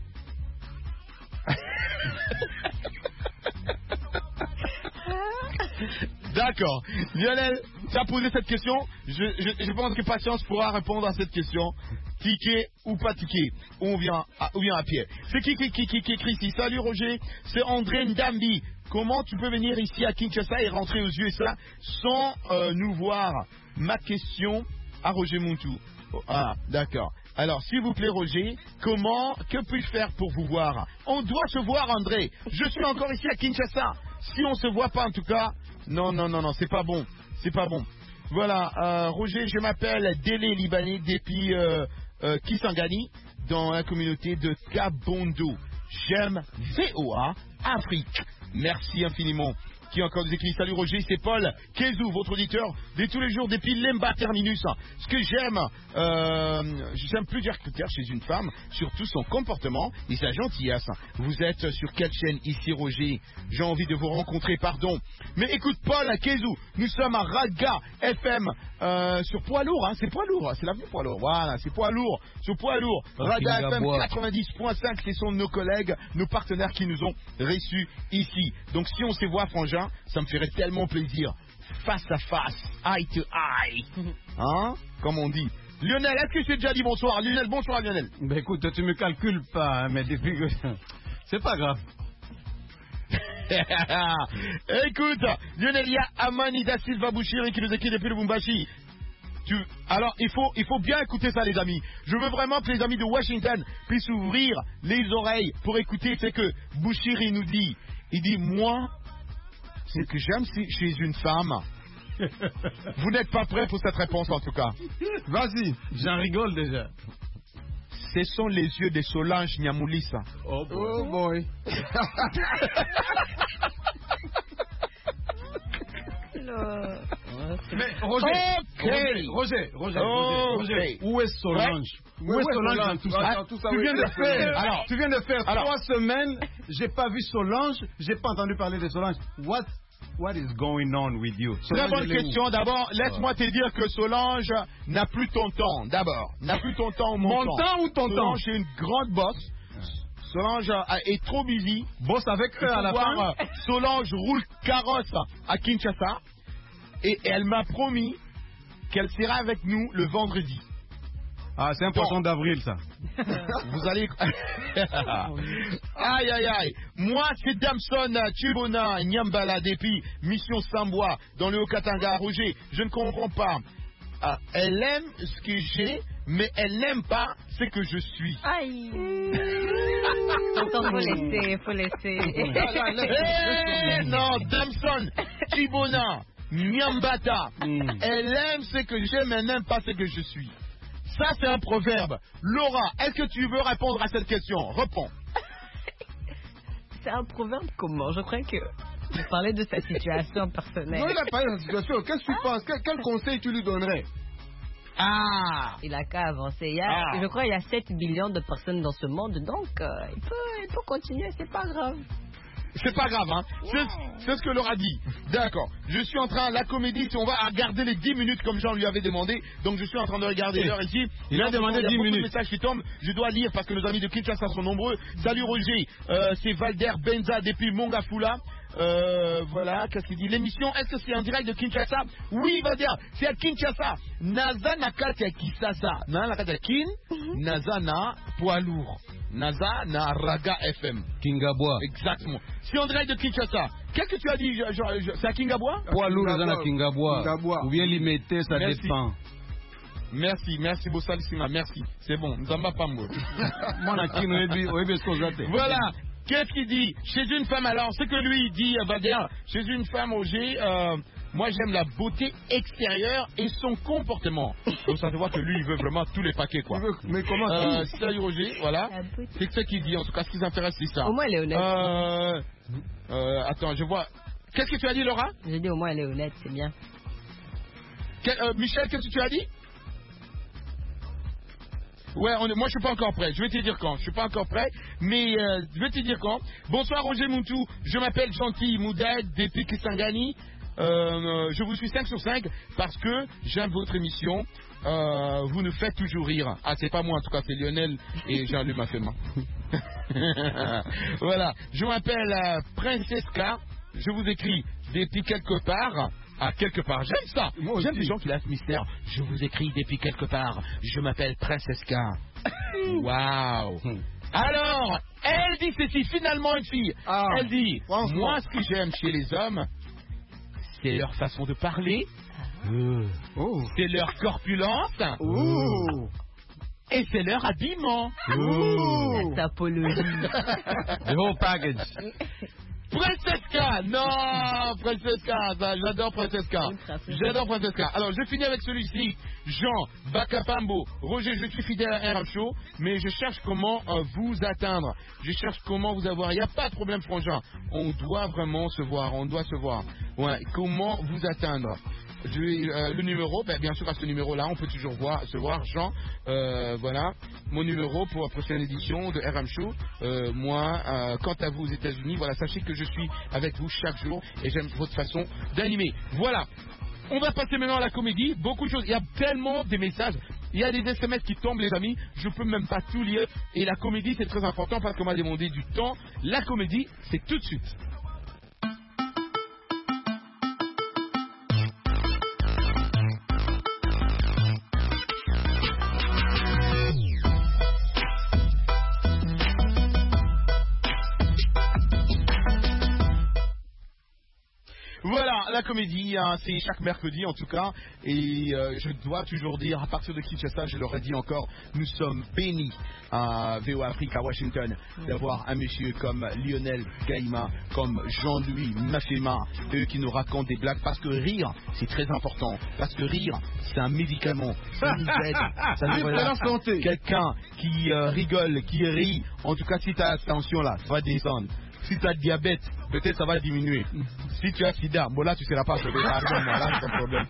D'accord. Lionel, tu as posé cette question. Je, je, je pense que Patience pourra répondre à cette question. Ticket ou pas ticket? Ou on vient à, ou bien à pied. C'est qui qui, qui, qui, qui écrit ici? Salut Roger, c'est André Ndambi. Comment tu peux venir ici à Kinshasa et rentrer aux U S A sans euh, nous voir? Ma question à Roger Montou. Oh, ah, d'accord. Alors, s'il vous plaît, Roger, comment, que puis-je faire pour vous voir? On doit se voir, André. Je suis encore ici à Kinshasa. Si on se voit pas, en tout cas, non, non, non, non, c'est pas bon. C'est pas bon. Voilà, euh, Roger, je m'appelle Délé Libanais depuis euh, euh, Kisangani, dans la communauté de Kabondo. J'aime V O A Afrique. Merci infiniment. Qui encore nous écrit, salut Roger, c'est Paul Kézou, votre auditeur de tous les jours depuis Lemba Terminus. Ce que j'aime, euh, j'aime plusieurs critères chez une femme, surtout son comportement et sa gentillesse. Vous êtes sur quelle chaîne ici, Roger? J'ai envie de vous rencontrer, pardon. Mais écoute, Paul Kézou, nous sommes à Raga F M euh, sur poids lourd, hein, c'est poids lourd, c'est l'avenue poids lourd, voilà, c'est poids lourd, sur poids lourd. Raga F M quatre-vingt-dix point cinq, ce sont nos collègues, nos partenaires qui nous ont reçus ici. Donc si on se voit, frangin, ça me ferait tellement plaisir. Face à face, eye to eye. Hein? Comme on dit. Lionel, est-ce que je t'ai déjà dit bonsoir? Lionel, bonsoir Lionel. Ben écoute, tu me calcules pas, hein, mais depuis que... C'est pas grave. Écoute, Lionel, il y a Amani da Silva Bouchiri qui nous écrit depuis le Bumbashi. Tu... Alors, il faut, il faut bien écouter ça, les amis. Je veux vraiment que les amis de Washington puissent ouvrir les oreilles pour écouter ce que Bouchiri nous dit. Il dit, moi, ce que j'aime chez une femme... Vous n'êtes pas prêt pour cette réponse, en tout cas. Vas-y, j'en rigole déjà. Ce sont les yeux de Solange Nyamoulissa. Oh boy. Oh boy. Mais Roger, okay. Roger, Roger, Roger, Okay. Roger, où est Solange? Ouais. Où est Où est Solange Solange? dans tout ça? Attends, tout ça, Tu oui, viens de oui, faire, oui. alors, tu viens de faire Alors. trois semaines, j'ai pas vu Solange, j'ai pas entendu parler de Solange. What, what is going on with you? Très Solange, bonne elle est où? question. D'abord, laisse-moi te dire que Solange n'a plus ton temps. D'abord, n'a plus ton temps ou mon, Mon temps ou ton temps? Solange est une grande bosse. Solange a- est trop busy. Bosse avec Il eux faut à la voir, fin? euh, Solange roule carrosse à Kinshasa. Et elle m'a promis qu'elle sera avec nous le vendredi. Ah, c'est un poisson d'avril, ça. Vous allez... aïe, aïe, aïe. Moi, c'est Damson Chibona Nyambala depuis Mission Sambois dans le Haut-Katanga. Roger, je ne comprends pas. Ah, elle aime ce que j'ai, mais elle n'aime pas ce que je suis. Aïe. Attends, faut laisser, faut laisser. Eh, non, Damson Chibona Nyambata. Elle aime ce que j'ai, mais elle n'aime pas ce que je suis. Ça, c'est un proverbe. Laura, est-ce que tu veux répondre à cette question? Réponds. C'est un proverbe comment? Je crois que vous parlez de sa situation personnelle. Non, il n'a pas eu une situation. Qu'est-ce que tu penses? Quel, quel conseil tu lui donnerais? Ah! Il a qu'à avancer. Il y a, Ah. Je crois qu'il y a sept millions de personnes dans ce monde, donc euh, il, peut, il peut continuer, c'est pas grave. C'est pas grave, hein. C'est, c'est ce que Laura dit. D'accord. Je suis en train, la comédie, si on va regarder les dix minutes comme Jean lui avait demandé. Donc je suis en train de regarder l'heure ici. Il a demandé dix minutes. Il y a beaucoup de messages qui tombent. Je dois lire parce que nos amis de Kinshasa sont nombreux. Salut Roger, euh, c'est Valder Benza depuis Mongafula. Euh, voilà, qu'est-ce qu'il dit? L'émission, est-ce que c'est en direct de Kinshasa? Oui, il va dire, c'est à Kinshasa. Naza Nakati à Kinshasa. Naza Nakati à Kin, Naza na poids lourd. Naza na Raga F M. Kingabois. Exactement. C'est en direct de Kinshasa. Qu'est-ce que tu as dit? Je, je, je, c'est à Kingabois? Poids lourd, Naza na Kingabois. Ou bien limiter, ça merci. dépend. Merci, merci Bossalissima, merci. C'est bon, nous n'en va pas moi. Voilà. Qu'est-ce qu'il dit? Chez une femme, alors, ce que lui dit, va dire, chez une femme, Roger, euh, moi j'aime la beauté extérieure et son comportement. Donc ça se voit que lui, il veut vraiment tous les paquets, quoi. Mais comment ça euh, Salut Roger, voilà. C'est ce qu'il dit, en tout cas, ce qui nous intéresse, c'est ça. Au moins, elle est honnête. Euh, euh, attends, je vois. Qu'est-ce que tu as dit, Laura? J'ai dit, au moins, elle est honnête, c'est bien. Quel, euh, Michel, qu'est-ce que tu as dit? Ouais, on est, moi je suis pas encore prêt. Je vais te dire quand. Je suis pas encore prêt, mais euh, je vais te dire quand. Bonsoir Roger Moutou. Je m'appelle Gentil Mouded depuis Kisangani. Euh, je vous suis cinq sur cinq parce que j'aime votre émission. Euh, vous nous faites toujours rire. Ah, c'est pas moi en tout cas, c'est Lionel et Jean-Luc Mafema. Voilà. Je m'appelle euh, Princesca. Je vous écris depuis quelque part. Ah, quelque part, j'aime ça. J'aime les gens qui laissent mystère. Je vous écris depuis quelque part. Je m'appelle Princesca. Waouh. Alors, elle dit ceci, finalement une fille. Ah, elle dit, moi ce que j'aime chez les hommes, c'est leur façon de parler, euh. oh. c'est leur corpulence, oh. et c'est leur habillement. Oh. La tapologie. The whole package. Princesca, non, Princesca, j'adore Princesca, j'adore Princesca. Alors je finis avec celui-ci, Jean Bakapambo. Roger, je suis fidèle à R M Show, mais je cherche comment euh, vous atteindre. Je cherche comment vous avoir. Il n'y a pas de problème, frangin. On doit vraiment se voir, on doit se voir. Ouais, comment vous atteindre? Je, euh, le numéro, ben, bien sûr à ce numéro-là, on peut toujours voir, se voir. Jean, euh, voilà, mon numéro pour la prochaine édition de R M Show. Euh, moi, euh, quant à vous aux États-Unis, voilà, sachez que je suis avec vous chaque jour et j'aime votre façon d'animer. Voilà. On va passer maintenant à la comédie. Beaucoup de choses. Il y a tellement de messages. Il y a des S M S qui tombent, les amis. Je peux même pas tout lire. Et la comédie, c'est très important parce qu'on m'a demandé du temps. La comédie, c'est tout de suite. Voilà, la comédie, hein, c'est chaque mercredi en tout cas, et euh, je dois toujours dire, à partir de Kinshasa, je leur ai dit encore, nous sommes bénis à V O Afrique, à Washington, d'avoir un monsieur comme Lionel Gaïma, comme Jean-Louis Mafema, eux qui nous racontent des blagues, parce que rire, c'est très important, parce que rire, c'est un médicament, ça nous aide, ça nous relâche. Quelqu'un qui euh, rigole, qui rit, en tout cas si tu as attention là, ça va descendre. Si tu as diabète, peut-être ça va diminuer. Si tu as sida, bon là tu ne seras pas sauvé. Là c'est un problème.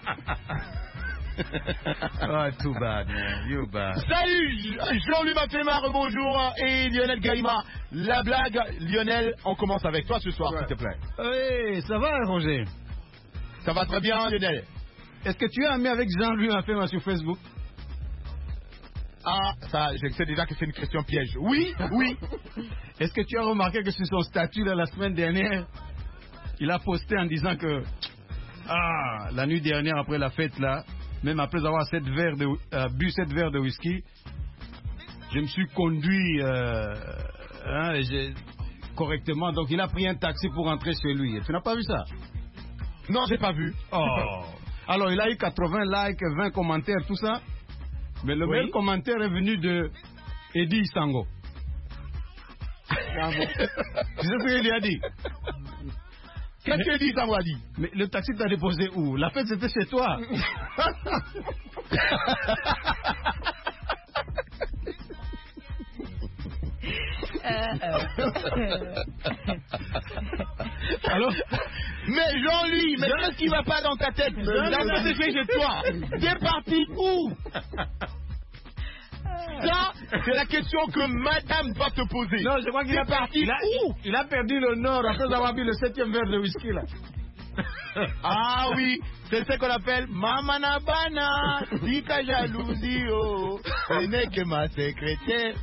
Oh, too bad, man. You bad. Salut, Jean-Luc Mafema, rebonjour, et Lionel Gaïma. La blague, Lionel, on commence avec toi ce soir, ouais. S'il te plaît. Oui, ça va, Roger? Ça va très bien, Lionel. Est-ce que tu es ami avec Jean-Luc Mafema sur Facebook? Ah, ça, je sais déjà que c'est une question piège. Oui, oui. Est-ce que tu as remarqué que sur son statut là, la semaine dernière, il a posté en disant que ah, la nuit dernière après la fête là, même après avoir sept verres de, euh, bu sept verres de whisky, je me suis conduit euh, hein, correctement. Donc il a pris un taxi pour rentrer chez lui. Tu n'as pas vu ça? Non, j'ai pas vu. Oh. Alors il a eu quatre-vingts likes, vingt commentaires, tout ça. Mais le oui. meilleur commentaire est venu de Eddie Isango. Bravo. Tu sais ce qu'il lui a dit? Qu'est-ce que Eddie Isango a dit? Mais le taxi t'a déposé où? La fête c'était chez toi. Alors, mais Jean-Louis, mais qu'est-ce qui va pas dans ta tête? La fête est fait chez toi. T'es parti où? Ça, c'est la question que madame doit te poser. Non, je crois qu'il a parti. Il a, il a perdu le nord après avoir bu le septième verre de whisky, là. Ah oui, c'est ce qu'on appelle Mamana Bana, Dika jalousie, oh, ce n'est que ma secrétaire.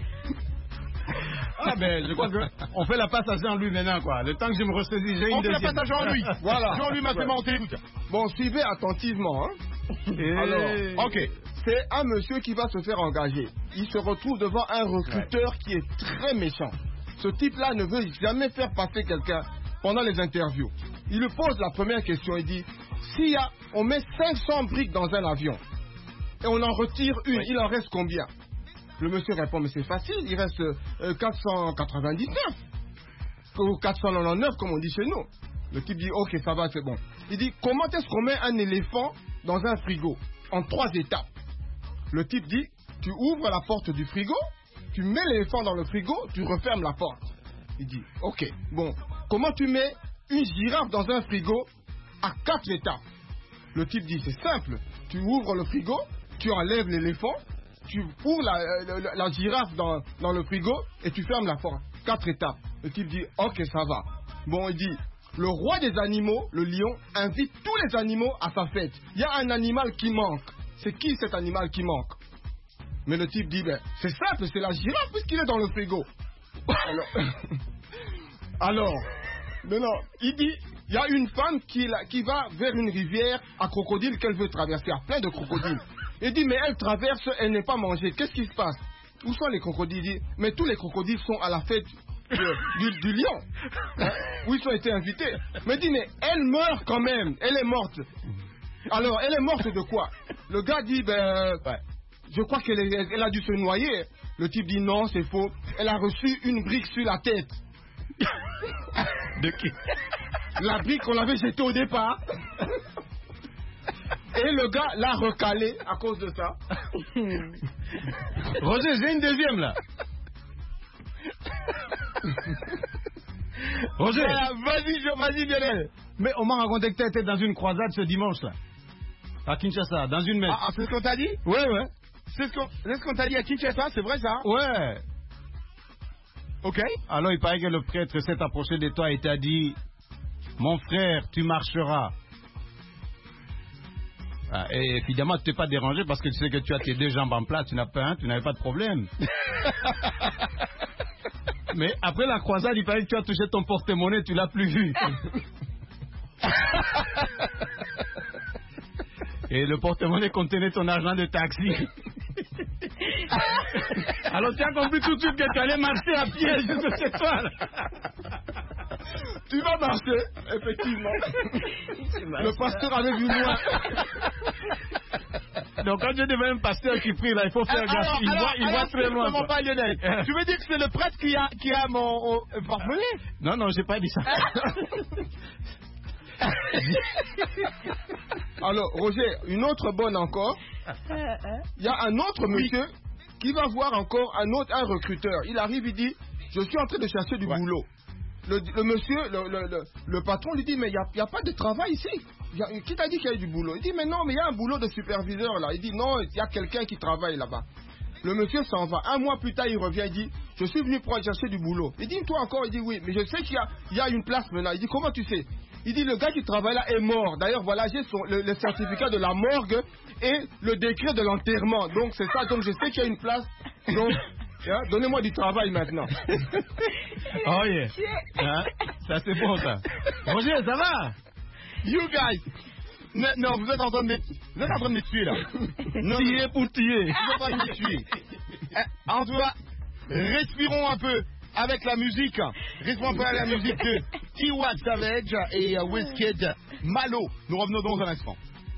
Ah ben, je crois qu'on fait la passe à Jean-Louis maintenant, quoi. Le temps que je me ressaisis, j'ai une On fait deuxième. la passe à Jean-Louis. Voilà. Jean-Louis m'a fait monter. Bon, suivez attentivement. Hein. Et... Alors, ok. C'est un monsieur qui va se faire engager. Il se retrouve devant un recruteur ouais. qui est très méchant. Ce type-là ne veut jamais faire passer quelqu'un pendant les interviews. Il lui pose la première question. Il dit, s'il y a, on met cinq cents briques dans un avion et on en retire une, ouais. il en reste combien? Le monsieur répond, mais c'est facile, il reste euh, quatre cent quatre-vingt-dix-neuf ou quatre cent quatre-vingt-dix-neuf comme on dit chez nous. Le type dit, ok, ça va, c'est bon. Il dit, comment est-ce qu'on met un éléphant dans un frigo? En trois étapes. Le type dit, tu ouvres la porte du frigo, tu mets l'éléphant dans le frigo, tu refermes la porte. Il dit, ok, bon, comment tu mets une girafe dans un frigo à quatre étapes? Le type dit, c'est simple, tu ouvres le frigo, tu enlèves l'éléphant, tu ouvres la, la, la girafe dans, dans le frigo et tu fermes la porte. Quatre étapes. Le type dit, ok, ça va. Bon, il dit, le roi des animaux, le lion, invite tous les animaux à sa fête. Il y a un animal qui manque. C'est qui cet animal qui manque? Mais le type dit, ben, c'est simple, c'est la girafe puisqu'il est dans le frigo. Alors, alors non, non, il dit, il y a une femme qui, qui va vers une rivière à crocodile qu'elle veut traverser, à plein de crocodiles. Il dit, mais elle traverse, elle n'est pas mangée. Qu'est-ce qui se passe? Où sont les crocodiles? Il dit, mais tous les crocodiles sont à la fête de, du, du lion, hein, où ils ont été invités. Mais il dit, mais elle meurt quand même, elle est morte. Alors, elle est morte de quoi? Le gars dit, ben, ouais. je crois qu'elle est, elle a dû se noyer. Le type dit, non, c'est faux. Elle a reçu une brique sur la tête. De qui? La brique qu'on avait jetée au départ. Et le gars l'a recalé à cause de ça. Roger, j'ai une deuxième là. Roger, voilà, vas-y, vas-y, Lionel. Mais on m'a raconté que tu étais dans une croisade ce dimanche là. À Kinshasa, dans une messe. Ah, c'est ce qu'on t'a dit? Ouais, ouais. C'est ce qu'on ce qu'on t'a dit à Kinshasa, c'est vrai ça? Ouais. Ok. Alors il paraît que le prêtre s'est approché de toi et t'a dit, mon frère, tu marcheras. Ah, et évidemment, tu t'es pas dérangé parce que tu sais que tu as tes deux jambes en place, tu n'as pas, hein, tu n'avais pas de problème. Mais après la croisade, il paraît que tu as touché ton porte-monnaie, tu l'as plus vu. Et le porte-monnaie contenait ton argent de taxi. Alors tu as compris tout de suite que tu allais marcher à pied jusqu'à chez toi. Là. Tu vas marcher, effectivement. Le pasteur avait vu loin. Donc quand je devais un pasteur qui prie là, il faut faire gaffe. Il voit, il voit très loin. Comment pas, Lionel? Tu veux dire que c'est le prêtre qui a, qui a mon euh, porte-monnaie? Non, non, j'ai pas dit ça. Alors, Roger, une autre bonne encore. Il y a un autre monsieur qui va voir encore un autre, un recruteur. Il arrive, il dit, je suis en train de chercher du ouais. boulot. Le, le monsieur, le, le, le, le patron lui dit, mais il n'y a, a pas de travail ici. Y a, qui t'a dit qu'il y a du boulot? Il dit, mais non, mais il y a un boulot de superviseur là. Il dit, non, il y a quelqu'un qui travaille là-bas. Le monsieur s'en va. Un mois plus tard, il revient, il dit, je suis venu pour chercher du boulot. Il dit, toi encore? Il dit, oui, mais je sais qu'il y a, il y a une place maintenant. Il dit, comment tu sais? Il dit, le gars qui travaille là est mort. D'ailleurs, voilà, j'ai son, le, le certificat de la morgue et le décret de l'enterrement. Donc, c'est ça. Donc, je sais qu'il y a une place. Donc, hein, donnez-moi du travail maintenant. Oh yeah. Hein? Ça, c'est bon, ça. Roger, ça va? You guys. Non, non, vous êtes en train de, vous êtes en train de me tuer, là. Non, tirer pour tuer. Vous êtes en train de me tuer. En tout cas, respirons un peu avec la musique. Respirons un peu avec la musique de Tiwa Savage et uh, Wizkid Malo. Nous revenons dans un instant.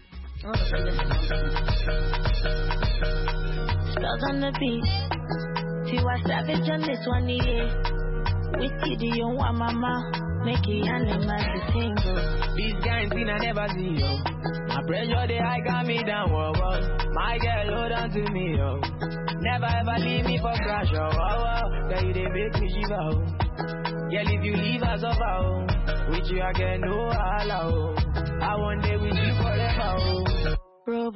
Stars on the beat. Tiwa Savage on this one, yeah. Wizkid, you want mama. Make it animals to tingle. These guys in I never see, yo. My pressure, they high got me down, whoa, whoa. My girl, hold on to me, yo. Never ever leave me for crash, oh, whoa, whoa. Girl, you they make me shiver, oh. Girl, if you leave us over, oh. With you, I get no allow, oh. I want day with you forever, oh. Robo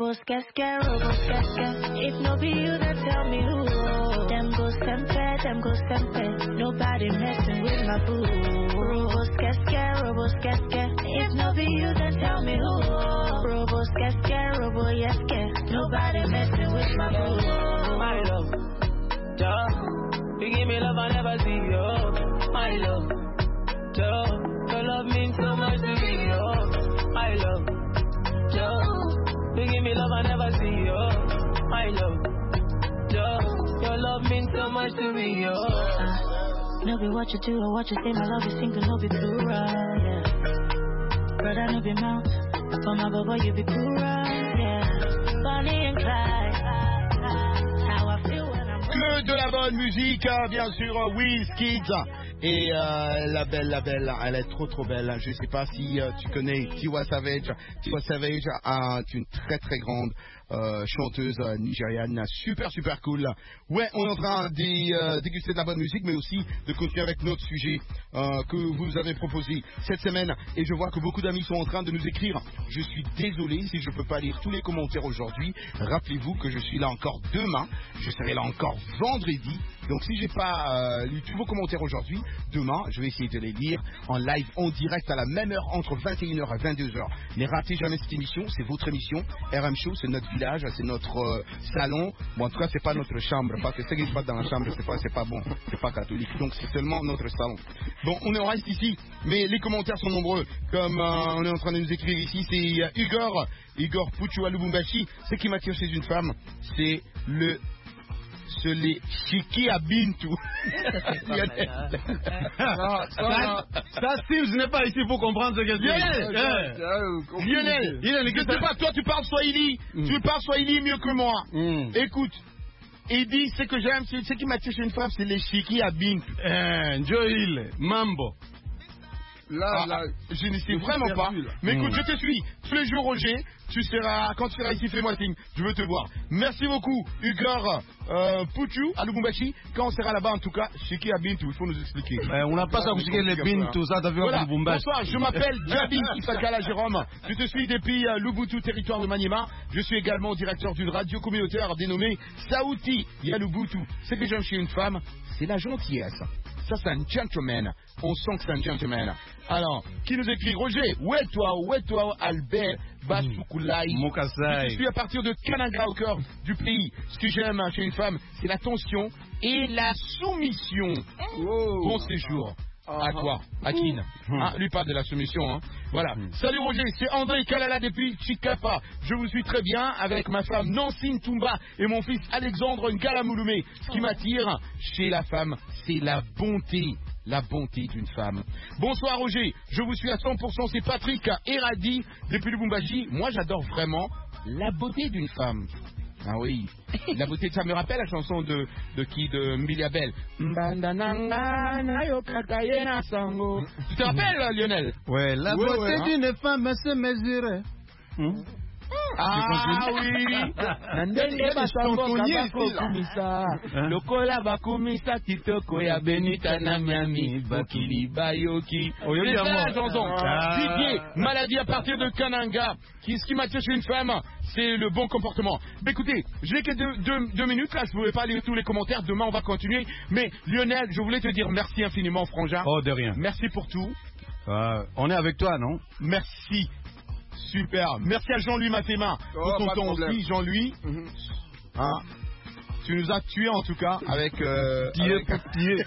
Robo skeske, robo skeske. If no be you, then tell me who. Them go sempe, them go sempe. Nobody messing with my boo. Robo skeske, robo skeske. If no be you, then tell me who. Robo skeske, robo yeske. Nobody messing with my boo. My love, Joe, you give me love I never see you. My love, Joe, your love means so much to me. Oh, my love, Joe, you give me love I never see you. My love, Joe, your love means so much to me. Oh, uh, no be what you do or what you say. My love is single, no be plural. Yeah, brother, no be mouth. For my baba, you be plural. Yeah, Bonnie and Clyde. How I feel when I'm Que de la bonne musique, bien sûr, Wizkid. Et euh, la belle, la belle, elle est trop trop belle. Je sais pas si euh, tu connais Tiwa Savage. Tiwa Savage euh, est une très très grande euh, chanteuse euh, nigériane, super super cool. Ouais, on est en train de euh, déguster de la bonne musique, mais aussi de continuer avec notre sujet euh, que vous nous avez proposé cette semaine. Et je vois que beaucoup d'amis sont en train de nous écrire. Je suis désolé si je peux pas lire tous les commentaires aujourd'hui. Rappelez-vous que je suis là encore demain. Je serai là encore vendredi. Donc si j'ai pas euh, lu tous vos commentaires aujourd'hui, demain je vais essayer de les lire en live, en direct à la même heure entre vingt et une heures et vingt-deux heures. Ne ratez jamais cette émission, c'est votre émission. R M Show, c'est notre village, c'est notre euh, salon. Bon, en tout cas, c'est pas notre chambre, parce que ce qui se passe dans la chambre, c'est pas, c'est pas bon, c'est pas catholique. Donc c'est seulement notre salon. Bon, on est- on reste ici, mais les commentaires sont nombreux. Comme euh, on est en train de nous écrire ici, c'est euh, Igor, Igor Puchua Lubumbashi. Ce qui m'attire chez une femme, c'est le se les chiquer à Bintou. Ça, ça, ça, Steve, je n'ai pas ici pour comprendre ce que c'est. Lionel, Eh. Lionel, Lionel, je sais pas, toi tu parles Swahili, tu parles Swahili mieux que moi. Écoute, il dit ce que j'aime, c'est ce qui m'attire chez une femme, c'est les chiquis à Bintou. Eh, Joel, Mambo. Là, Ah, là, je ne sais je vraiment suis pas. perdu, là. Mais écoute, Mm. je te suis. Tous les jours, Roger, tu seras, quand tu seras ici, fais-moi signe. Je veux te voir. Merci beaucoup, Igor euh, Puchu à Lubumbashi. Quand on sera là-bas, en tout cas, Chiki à Bintou, il faut nous expliquer. Eh, on n'a pas ça pour chiquer les Bintou, ça, t'as vu Voilà. à Lubumbashi. Bonsoir, je m'appelle Jabi Isakala Jérôme. Je te suis depuis euh, Lubutu, territoire de Maniema. Je suis également directeur d'une radio communautaire dénommée Saouti Yalubutu. Ce que j'aime chez une femme, c'est la gentillesse. Ça, c'est un gentleman. On sent que c'est un gentleman. Alors, qui nous écrit Roger, où est toi, où est toi, Albert Basoukoulaï. Mokasai. Je suis à partir de Kananga, au cœur du pays. Ce que j'aime chez une femme, c'est la tension et la soumission. Bon séjour. À quoi? À qui? Ah, lui parle de la soumission, hein. Voilà. Salut Roger, c'est André Kalala depuis Chikapa. Je vous suis très bien avec ma femme Nancine Toumba et mon fils Alexandre Ngalamouloumé. Ce qui m'attire chez la femme, c'est la bonté. La bonté d'une femme. Bonsoir Roger, je vous suis à cent pour cent, c'est Patrick Eradi depuis Lubumbashi. Moi j'adore vraiment la beauté d'une femme. Ah oui, la beauté, ça me rappelle la chanson de, de qui? De Mbiliabel. Tu te rappelles Lionel? Ouais, la Ouais, beauté ouais, hein. d'une femme se mesure. Hmm? Ah oui. Ndenge batonkonye bakumisa. lokola bakumisa kitoko ya benita na miami bakili bayoki. Oyo C'est ça, diamant. la chanson. Ah. Didier, maladie à partir de Kananga. Qui, ce qui m'attire chez une femme, c'est le bon comportement. Mais écoutez, je n'ai que deux, deux, deux minutes là, je ne pouvais pas lire tous les commentaires. Demain, on va continuer. Mais Lionel, je voulais te dire merci infiniment, frangin. Oh, de rien. Merci pour tout. Euh, on est avec toi, non? Merci. Super. Merci à Jean-Louis Mathéma pour Oh, ton pas de temps problème. aussi, Jean-Louis. Hein, tu nous as tués en tout cas avec. Euh, Tieux, avec- tieux.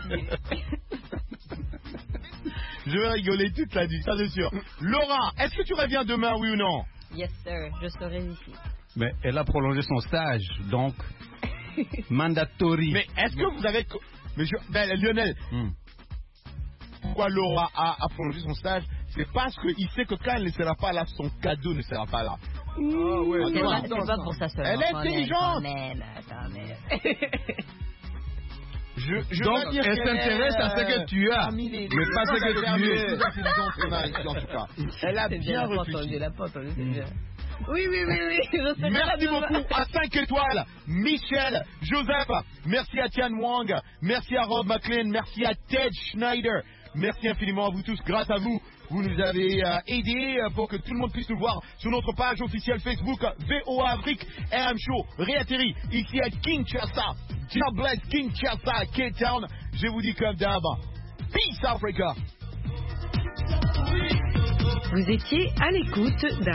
Je vais rigoler toute la nuit, ça c'est sûr. Laura, est-ce que tu reviens demain, oui ou non? Yes, sir, je serai ici. Mais elle a prolongé son stage, donc mandatory. Mais est-ce que vous avez. co- Mais je... ben, Lionel, Hmm. pourquoi Laura a, a prolongé son stage? C'est parce qu'il sait que quand elle ne sera pas là, son cadeau ne sera pas là. Ah ouais, C'est Attends, pas, attends, c'est pas pour ça seulement. Elle est quand même, intelligente. quand même, quand même. Je, je Donc, dois dire elle qu'elle s'intéresse est, à ce que euh, tu as, parmi les- mais les pas ce femmes que tu les es. plus intelligentes qu'on a ici, en tout cas. Elle a C'est bien la porte, réfléchi. j'ai la porte, c'est bien. Oui, oui, oui, oui. Je serai là Merci demain. beaucoup à cinq étoiles, Michel, Joseph, merci à Tian Wang, merci à Rob McLean, merci à Ted Schneider, merci infiniment à vous tous, grâce à vous, vous nous avez euh, aidé euh, pour que tout le monde puisse nous voir sur notre page officielle Facebook V O A Afrique. R M Show réatterrit ici à Kinshasa. God bless Kinshasa, Cape Town. Je vous dis comme d'hab, Peace Africa. Vous étiez à l'écoute d'un